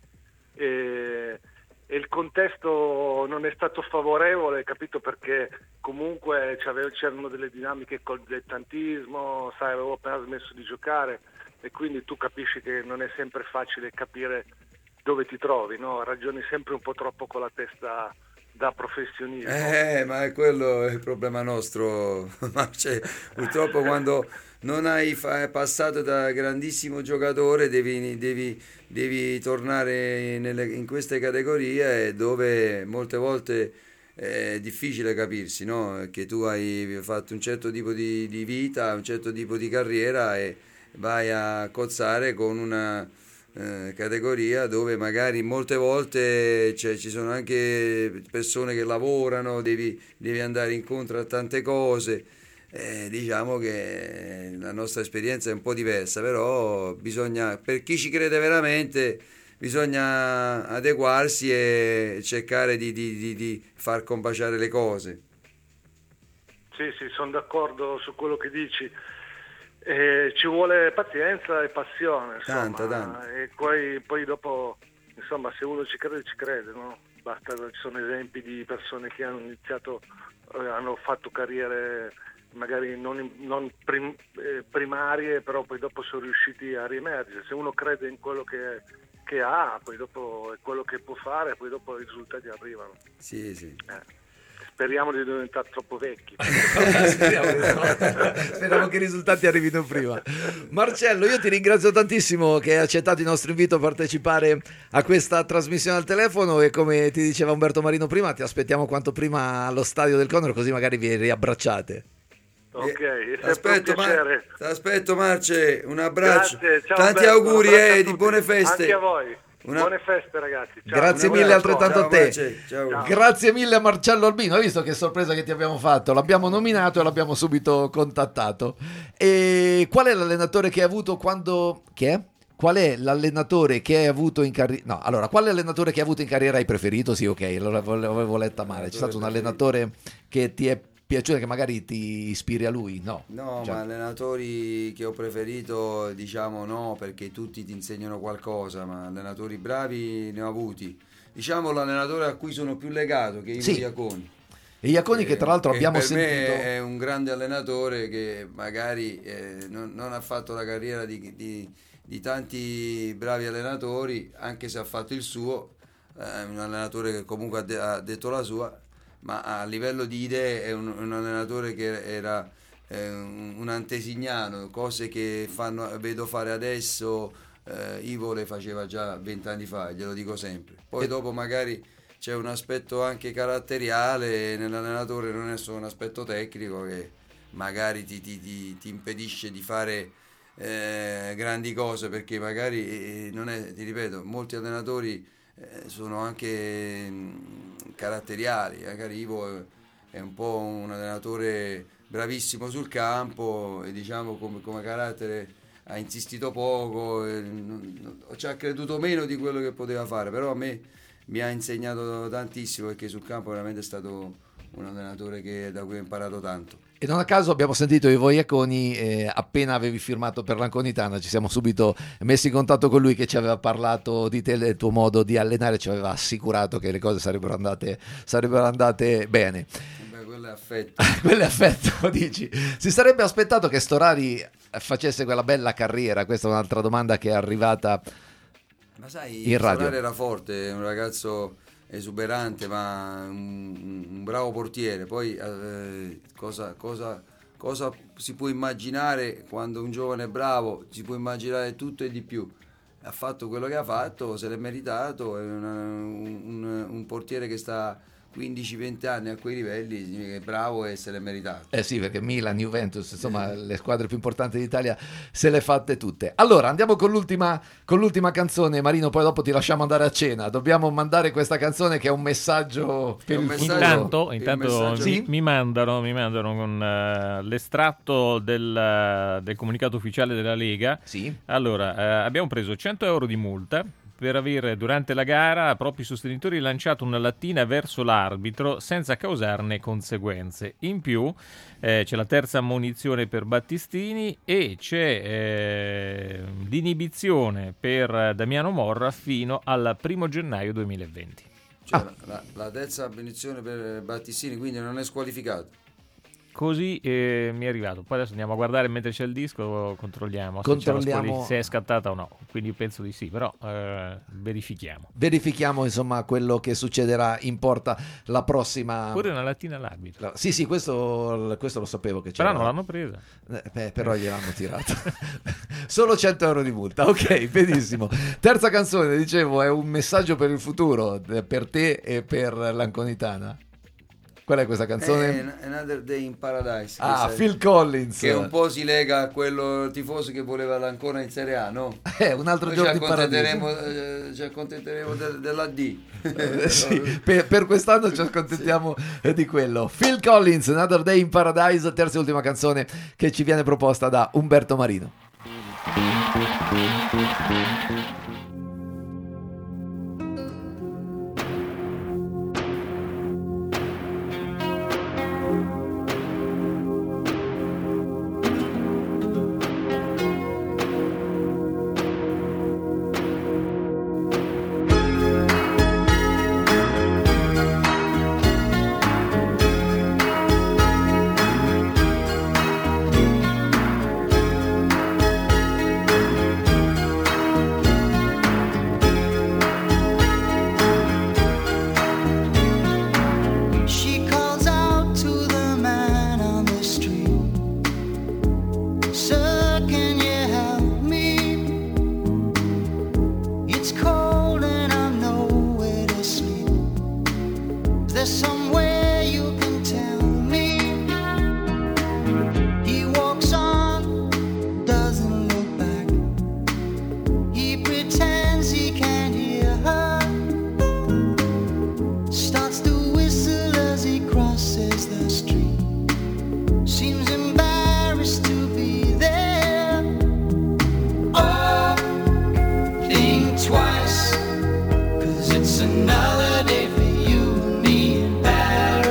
e, e il contesto non è stato favorevole, capito, perché comunque c'ave- c'erano delle dinamiche col dilettantismo, sai, avevo appena smesso di giocare e quindi tu capisci che non è sempre facile capire dove ti trovi, no? Ragioni sempre un po' troppo con la testa da professionista. Eh, ma è quello è il problema nostro, Marce. Purtroppo quando non hai fa- passato da grandissimo giocatore devi, devi, devi tornare nelle- in queste categorie dove molte volte è difficile capirsi, no? Che tu hai fatto un certo tipo di, di vita, un certo tipo di carriera e vai a cozzare con una eh, categoria dove magari molte volte cioè, ci sono anche persone che lavorano, devi, devi andare incontro a tante cose. Eh, diciamo che la nostra esperienza è un po' diversa, però bisogna, per chi ci crede veramente, bisogna adeguarsi e cercare di, di- di- di far combaciare le cose. Sì, sì, sono d'accordo su quello che dici. Eh, ci vuole pazienza e passione, insomma, Tanta, tanta. e poi, poi dopo, insomma, se uno ci crede, ci crede, no? Basta, ci sono esempi di persone che hanno iniziato, eh, hanno fatto carriere magari non, non prim- eh, primarie, però poi dopo sono riusciti a riemergere. Se uno crede in quello che, che ha, poi dopo è quello che può fare, poi dopo i risultati arrivano. Sì, sì. Eh. Speriamo di non diventare troppo vecchi. Speriamo, di no. Speriamo che i risultati arrivino prima. Marcello, io ti ringrazio tantissimo che hai accettato il nostro invito a partecipare a questa trasmissione al telefono e come ti diceva Umberto Marino prima, ti aspettiamo quanto prima allo stadio del Condor, così magari vi riabbracciate. Ok, è sempre Aspetto, un piacere. Mar- aspetto Marce, un abbraccio. Grazie, ciao Tanti Umberto, auguri un abbraccio a eh, di tutti. buone feste. Anche a voi. Una- Buone feste ragazzi. Ciao. Grazie Un mille abbraccio. altrettanto a Ciao, te. Marce, ciao. Grazie mille a Marcello Albino. Hai visto che sorpresa che ti abbiamo fatto? L'abbiamo nominato e l'abbiamo subito contattato. E qual è l'allenatore che hai avuto quando... Che è? Qual è l'allenatore che hai avuto in carriera? No, allora, quale allenatore che hai avuto in carriera hai preferito? Sì, ok, allora l'avevo letta male. C'è stato un allenatore che ti è piaciuto, che magari ti ispiri a lui? No. No, Cioè, ma allenatori che ho preferito, diciamo no, perché tutti ti insegnano qualcosa, ma allenatori bravi ne ho avuti. diciamo l'allenatore a cui sono più legato, che è Ivo Sì. Iaconi. E Iaconi che tra l'altro Eh, abbiamo per sentito... me è un grande allenatore che magari eh, non, non ha fatto la carriera di, di, di tanti bravi allenatori, anche se ha fatto il suo, è un allenatore che comunque ha, de- ha detto la sua, ma a livello di idee è un, un allenatore che era eh, un, un antesignano, cose che fanno, vedo fare adesso, eh, Ivo le faceva già vent'anni fa, glielo dico sempre. Poi E- dopo magari c'è un aspetto anche caratteriale nell'allenatore, non è solo un aspetto tecnico che magari ti, ti, ti, ti impedisce di fare eh, grandi cose, perché magari eh, non è, ti ripeto, molti allenatori eh, sono anche mh, caratteriali, magari Ivo è, è un po' un allenatore bravissimo sul campo e diciamo come, come carattere ha insistito poco, e non, non, ci ha creduto meno di quello che poteva fare, però a me mi ha insegnato tantissimo, perché sul campo veramente è stato un allenatore che, da cui ho imparato tanto. E non a caso abbiamo sentito Ivo Iaconi, eh, appena avevi firmato per l'Anconitana, ci siamo subito messi in contatto con lui, che ci aveva parlato di te, del tuo modo di allenare, ci aveva assicurato che le cose sarebbero andate, sarebbero andate bene. Beh, quello è affetto. Quello è affetto, dici. Si sarebbe aspettato che Storari facesse quella bella carriera? Questa è un'altra domanda che è arrivata Ma sai, in radio. Solari era forte, è un ragazzo esuberante, ma un, un bravo portiere. Poi eh, cosa, cosa, cosa si può immaginare quando un giovane è bravo? Si può immaginare tutto e di più. Ha fatto quello che ha fatto, se l'è meritato, è una- un, un- un portiere che sta quindici venti anni a quei livelli, significa che è bravo e se l'è meritato. Eh sì, perché Milan, Juventus, insomma, le squadre più importanti d'Italia se le fatte tutte. Allora, andiamo con l'ultima, con l'ultima canzone, Marino, poi dopo ti lasciamo andare a cena. Dobbiamo mandare questa canzone che è un messaggio per un il messaggio- futuro. Intanto, il intanto messaggio- mi, Sì? mi mandano, mi mandano con eh, l'estratto del, eh, del comunicato ufficiale della Lega. Sì. Allora, eh, abbiamo preso cento euro di multa per avere durante la gara a propri sostenitori lanciato una lattina verso l'arbitro senza causarne conseguenze. In più eh, c'è la terza ammonizione per Battistini e c'è eh, l'inibizione per Damiano Morra fino al primo gennaio duemilaventi. Cioè, Ah. la, la terza punizione per Battistini, quindi non è squalificato. Così eh, mi è arrivato. Poi adesso andiamo a guardare mentre c'è il disco, controlliamo, se, c'è la Controlliamo- squali- se è scattata o no. Quindi penso di sì, però eh, verifichiamo. Verifichiamo insomma quello che succederà in porta la prossima. Pure una lattina all'arbitro. La- Sì, sì, questo, questo lo sapevo che c'era. Però non l'hanno presa. Eh, beh, però gliel'hanno tirato. Solo cento euro di multa. Ok, benissimo. Terza canzone, dicevo, è un messaggio per il futuro, eh, per te e per l'Anconitana. Qual è questa canzone? È Another Day in Paradise. Ah, che sai- Phil Collins. Che un po' si lega a quello tifoso che voleva l'Ancona in Serie A, no? Eh, un altro Noi giorno ci di accontenteremo, paradiso. eh, ci accontenteremo del- della D. Eh, sì, per, per quest'anno ci accontentiamo eh, di quello. Phil Collins, Another Day in Paradise, terza e ultima canzone che ci viene proposta da Umberto Marino. She calls out to the man on the street. Sir, can you help me? It's cold and I'm nowhere to sleep. Is there somewhere you can tell me? He walks on, doesn't look back. He pretends he can't hear her. Starts to whistle as he crosses the street. Seems embarrassed to be there. Oh, think twice, 'cause it's another day for you and me in paradise.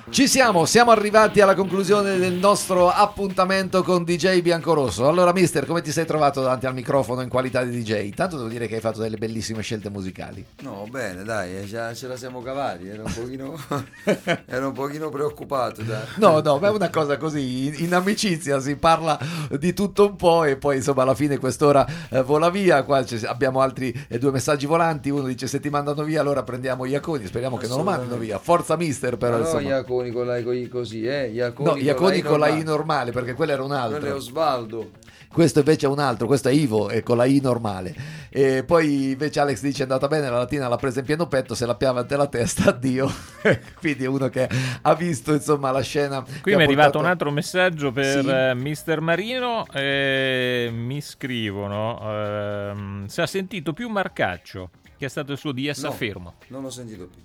Ci siamo, siamo arrivati alla conclusione del nostro appuntamento con D J Biancorosso. Allora mister, come ti sei trovato davanti al microfono in qualità di D J? Intanto devo dire che hai fatto delle bellissime scelte musicali. No, bene, dai, già ce la siamo cavati, ero un pochino, ero un pochino preoccupato. Dai. No, no, ma è una cosa così, in, in amicizia si parla di tutto un po' e poi insomma alla fine quest'ora eh, vola via. Qua ci- abbiamo altri eh, due messaggi volanti, uno dice se ti mandano via allora prendiamo Iaconi, speriamo che non lo mandino via. Forza mister però No, insomma. Iaconi con la con i così, eh? Iaconi No, Iaconi con la I normale. normale perché quello era un altro. Quello è Osvaldo. Questo invece è un altro, questo è Ivo e con la I normale. E poi invece Alex dice è andata bene, la latina l'ha presa in pieno petto, se la piava ante la testa, addio. Quindi è uno che ha visto insomma la scena. Qui che mi è ha arrivato portato- un altro messaggio per Sì. eh, mister Marino, eh, mi scrivono ehm, se ha sentito più Marcaccio, che è stato il suo D S No, fermo. non l'ho sentito più.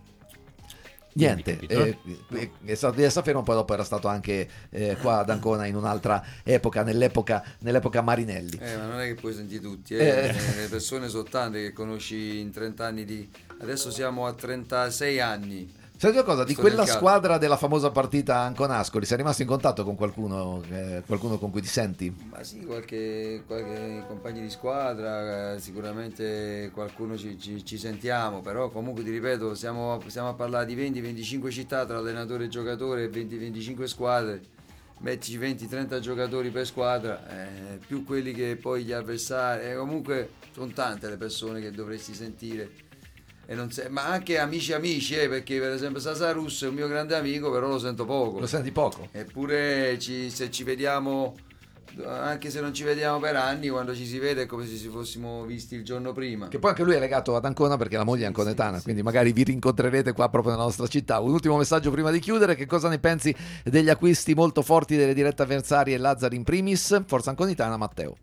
Niente, Quindi, capito? eh, eh, è stato di Fermo, poi dopo era stato anche eh, qua ad Ancona in un'altra epoca, nell'epoca, nell'epoca Marinelli. Eh, ma non è che puoi sentire tutti, Eh. eh. Le persone sono tante che conosci in trenta anni di... Adesso siamo a trentasei anni. Sai due cosa, di Sto quella nel caldo. squadra della famosa partita Ancona-Ascoli, sei rimasto in contatto con qualcuno, eh, qualcuno con cui ti senti? Ma sì, qualche, qualche compagni di squadra, eh, sicuramente qualcuno ci, ci- ci sentiamo, però comunque ti ripeto, siamo, siamo a parlare di venti venticinque città tra allenatore e giocatore, venti venticinque squadre, mettici venti trenta giocatori per squadra, eh, più quelli che poi gli avversari, eh, comunque sono tante le persone che dovresti sentire. E non se- ma anche amici amici, eh, perché per esempio Sasarus è un mio grande amico, però lo sento poco. Lo senti poco? Eppure ci- se ci vediamo, anche se non ci vediamo per anni, quando ci si vede è come se ci fossimo visti il giorno prima. Che poi anche lui è legato ad Ancona perché la moglie è anconetana, quindi magari vi rincontrerete qua proprio nella nostra città. Un ultimo messaggio prima di chiudere: che cosa ne pensi degli acquisti molto forti delle dirette avversarie, Lazzari in primis? Forza Anconitana, Matteo.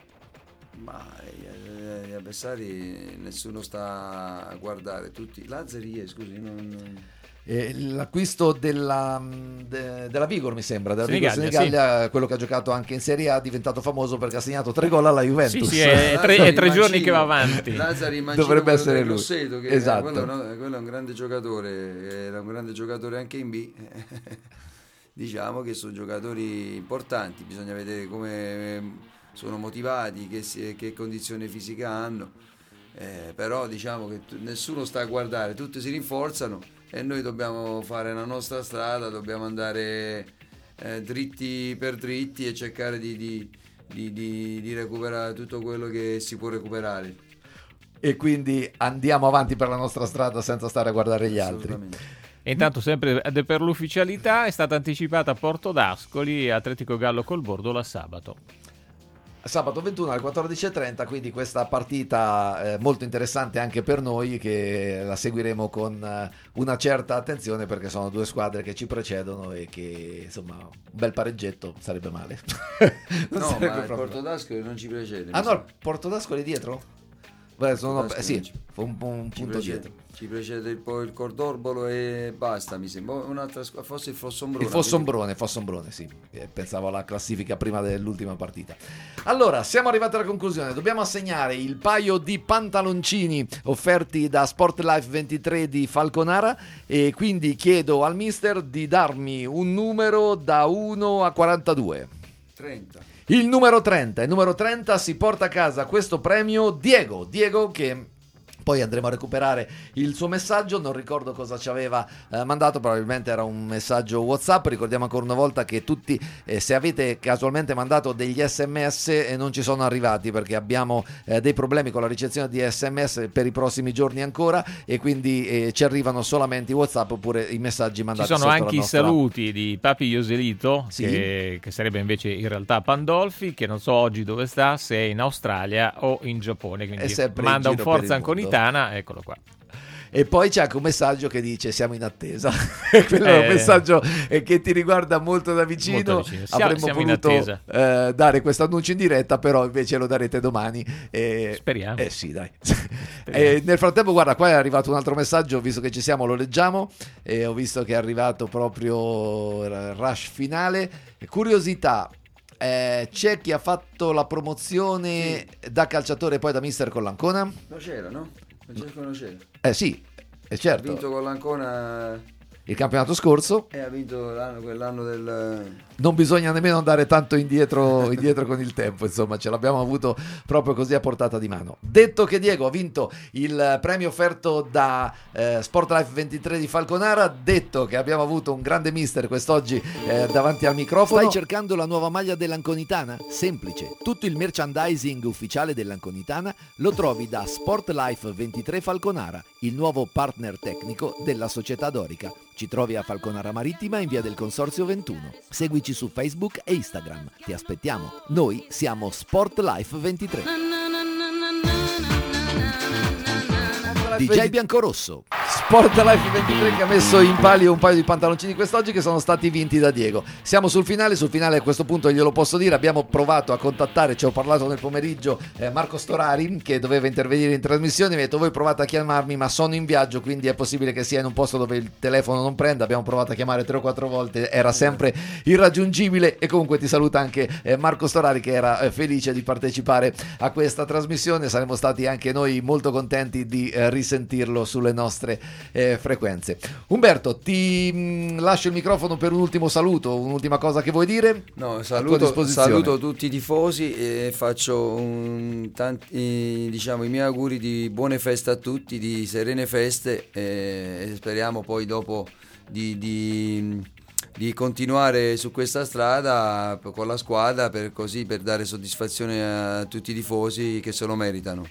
Ma eh, gli avversari nessuno sta a guardare, tutti. Lazzari, eh, scusi, non... non- Eh, l'acquisto della, de- della Vigor mi sembra, della Vigor Senigallia, Senigallia, quello che ha giocato anche in Serie A, è diventato famoso perché ha segnato tre gol alla Juventus. Sì, sì, è tre, è tre giorni che va avanti. Lazzari immagino Dovrebbe quello essere del lui. Grosseto, che Esatto. quello, no, quello è un grande giocatore, era un grande giocatore anche in B. Diciamo che sono giocatori importanti, bisogna vedere come sono motivati, che, si- che condizione fisica hanno. Eh, però diciamo che tu- nessuno sta a guardare, tutti si rinforzano e noi dobbiamo fare la nostra strada, dobbiamo andare eh, dritti per dritti e cercare di, di- di- di- di recuperare tutto quello che si può recuperare. E quindi andiamo avanti per la nostra strada senza stare a guardare gli altri. Assolutamente. E intanto sempre de- per l'ufficialità è stata anticipata a Porto d'Ascoli, Atletico Gallo col Bordola sabato. Sabato ventuno alle quattordici e trenta, quindi questa partita eh, molto interessante anche per noi, che la seguiremo con eh, una certa attenzione perché sono due squadre che ci precedono e che insomma un bel pareggetto sarebbe male. Non No, sarebbe ma il proprio- Porto d'Ascoli non ci precede. Ah mi no, sa. il Porto d'Ascoli dietro? Beh, sono- Porto eh, d'Ascoli sì, non fu un, un Ci punto precede, dietro. ci precede il- poi il Cordorbolo e basta, mi sembra. Un'altra squ- forse il Fossombrone. Il Fossombrone, Fossombrone, sì. Eh, Pensavo alla classifica prima dell'ultima partita. Allora, siamo arrivati alla conclusione. Dobbiamo assegnare il paio di pantaloncini offerti da Sport Life ventitré di Falconara e quindi chiedo al mister di darmi un numero da uno a quarantadue. trenta. Il numero trenta, il numero trenta si porta a casa questo premio Diego, Diego che poi andremo a recuperare il suo messaggio, non ricordo cosa ci aveva eh, mandato, probabilmente era un messaggio WhatsApp. Ricordiamo ancora una volta che tutti, eh, se avete casualmente mandato degli sms e non ci sono arrivati perché abbiamo eh, dei problemi con la ricezione di sms per i prossimi giorni ancora e quindi eh, ci arrivano solamente i WhatsApp oppure i messaggi Ci mandati sono sotto anche la i nostra... saluti di Papi Ioselito, Sì. che, che sarebbe invece in realtà Pandolfi, che non so oggi dove sta, se è in Australia o in Giappone, È quindi sempre in manda un giro per il forza mondo. anconitana, eccolo qua. E poi c'è anche un messaggio che dice siamo in attesa. Quello è un Eh. messaggio eh, che ti riguarda molto da vicino. Molto vicino. Siamo- Avremmo siamo in voluto attesa. eh, dare questo annuncio in diretta, però invece lo darete domani. E... Speriamo. Eh sì, dai. E nel frattempo, guarda, qua è arrivato un altro messaggio, visto che ci siamo lo leggiamo. E ho visto che è arrivato proprio il rush finale. Curiosità. eh, c'è chi ha fatto la promozione da calciatore e poi da mister con l'Ancona? Non c'era, no? Francesco non c'era. Eh sì, è Ha certo. vinto con l'Ancona il campionato scorso. E ha vinto l'anno, quell'anno del... Non bisogna nemmeno andare tanto indietro, indietro con il tempo, insomma, ce l'abbiamo avuto proprio così a portata di mano. Detto che Diego ha vinto il premio offerto da eh, Sport Life ventitré di Falconara, detto che abbiamo avuto un grande mister quest'oggi eh, davanti al microfono. Stai cercando la nuova maglia dell'Anconitana? Semplice, tutto il merchandising ufficiale dell'Anconitana lo trovi da Sport Life ventitré Falconara, il nuovo partner tecnico della società dorica. Ci trovi a Falconara Marittima in via del Consorzio ventuno. Seguici su Facebook e Instagram. Ti aspettiamo. Noi siamo Sport Life ventitré. D J Biancorosso. Sport Life ventitré che ha messo in palio un paio di pantaloncini quest'oggi che sono stati vinti da Diego. Siamo sul finale, sul finale a questo punto glielo posso dire, abbiamo provato a contattare, ci ho parlato nel pomeriggio eh, Marco Storari che doveva intervenire in trasmissione, mi ha detto voi provate a chiamarmi ma sono in viaggio, quindi è possibile che sia in un posto dove il telefono non prenda, abbiamo provato a chiamare tre o quattro volte, era sempre irraggiungibile e comunque ti saluta anche eh, Marco Storari che era eh, felice di partecipare a questa trasmissione, saremmo stati anche noi molto contenti di eh, risentirlo sulle nostre eh, frequenze. Umberto, ti mh, lascio il microfono per un ultimo saluto, un'ultima cosa che vuoi dire? No, saluto, saluto tutti i tifosi e faccio un, tanti, diciamo, i miei auguri di buone feste a tutti, di serene feste e speriamo poi dopo di, di, di continuare su questa strada con la squadra per così per dare soddisfazione a tutti i tifosi che se lo meritano.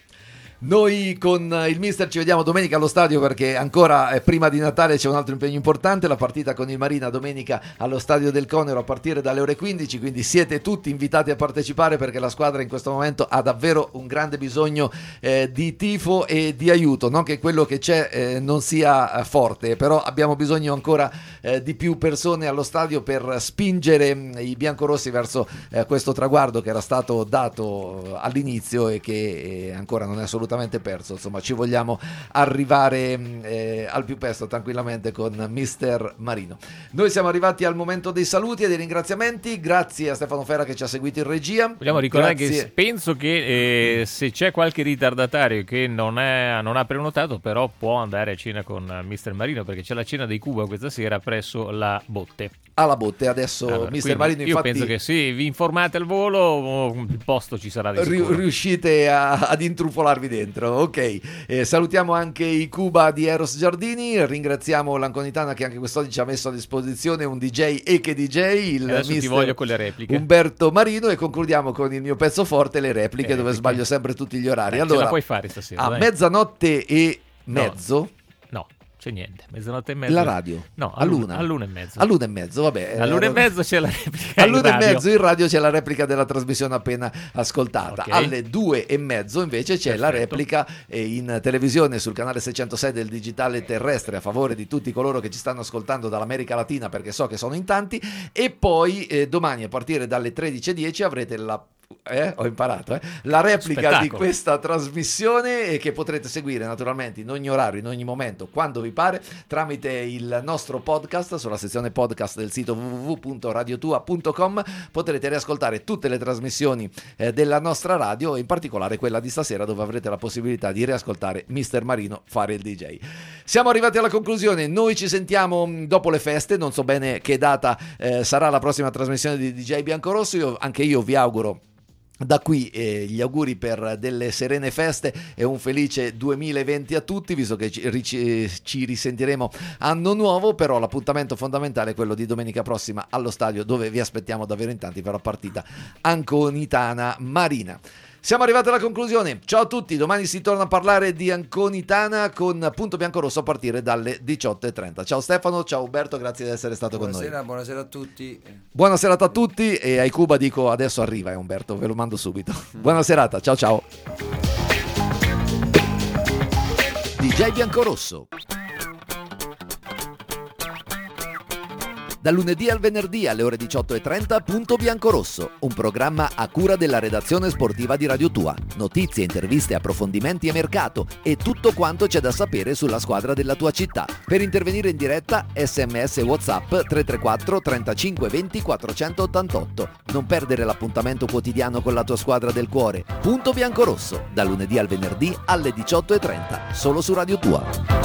Noi con il mister ci vediamo domenica allo stadio perché ancora eh, prima di Natale c'è un altro impegno importante, la partita con il Marina domenica allo stadio del Conero a partire dalle ore quindici, quindi siete tutti invitati a partecipare perché la squadra in questo momento ha davvero un grande bisogno eh, di tifo e di aiuto, non che quello che c'è eh, non sia eh, forte, però abbiamo bisogno ancora eh, di più persone allo stadio per spingere mh, i biancorossi verso eh, questo traguardo che era stato dato all'inizio e che eh, ancora non è assolutamente perso, insomma ci vogliamo arrivare eh, al più presto tranquillamente con mister Marino. Noi siamo arrivati al momento dei saluti e dei ringraziamenti, grazie a Stefano Ferra che ci ha seguito in regia. Vogliamo ricordare grazie. che penso che eh, se c'è qualche ritardatario che non, è, non ha prenotato però può andare a cena con mister Marino perché c'è la cena dei Cuba questa sera presso la Botte. Alla Botte adesso allora, mister Marino io infatti penso che sì, vi informate al volo il posto ci sarà di sicuro. Riuscite a, ad intrufolarvi dentro, ok. Eh, salutiamo anche i Cuba di Eros Giardini, ringraziamo l'Anconitana che anche quest'oggi ci ha messo a disposizione un D J e che D J, il adesso mister ti voglio con le repliche. Umberto Marino, e concludiamo con il mio pezzo forte, le repliche, eh, dove perché... sbaglio sempre tutti gli orari. Eh, allora, ce la puoi fare stasera, a dai. mezzanotte e mezzo no. no. C'è niente, mezzanotte e mezzo. La radio? No, all'una. all'una e mezzo. All'una e mezzo, vabbè. All'una e mezzo c'è la replica. All'una in e radio. mezzo in radio c'è la replica della trasmissione appena ascoltata. Okay. Alle due e mezzo invece c'è Perfetto. la replica in televisione sul canale seicentosei del digitale terrestre a favore di tutti coloro che ci stanno ascoltando dall'America Latina perché so che sono in tanti. E poi eh, domani a partire dalle tredici e dieci avrete la Eh, ho imparato eh? la replica Spettacolo. di questa trasmissione e che potrete seguire naturalmente in ogni orario, in ogni momento, quando vi pare, tramite il nostro podcast sulla sezione podcast del sito w w w punto radiotua punto com. Potrete riascoltare tutte le trasmissioni eh, della nostra radio, in particolare quella di stasera dove avrete la possibilità di riascoltare mister Marino fare il D J. Siamo arrivati alla conclusione, noi ci sentiamo dopo le feste, non so bene che data eh, sarà la prossima trasmissione di D J Biancorosso, io, anche io vi auguro da qui eh, gli auguri per delle serene feste e un felice duemilaventi a tutti, visto che ci, ci, ci risentiremo anno nuovo, però l'appuntamento fondamentale è quello di domenica prossima allo stadio dove vi aspettiamo davvero in tanti per la partita Anconitana Marina. Siamo arrivati alla conclusione, ciao a tutti, domani si torna a parlare di Anconitana con Punto Biancorosso a partire dalle diciotto e trenta. Ciao Stefano, ciao Umberto, grazie di essere stato buonasera, con noi. Buonasera a tutti. Buona serata a tutti e ai Cuba dico adesso arriva eh, Umberto, ve lo mando subito. Buona serata, ciao ciao. D J Biancorosso. Dal lunedì al venerdì alle ore diciotto e trenta Punto Biancorosso, un programma a cura della redazione sportiva di Radio Tua. Notizie, interviste, approfondimenti e mercato e tutto quanto c'è da sapere sulla squadra della tua città. Per intervenire in diretta sms e WhatsApp tre tre quattro trentacinque venti quattrocentottantotto. Non perdere l'appuntamento quotidiano con la tua squadra del cuore. Punto Biancorosso, dal lunedì al venerdì alle diciotto e trenta, solo su Radio Tua.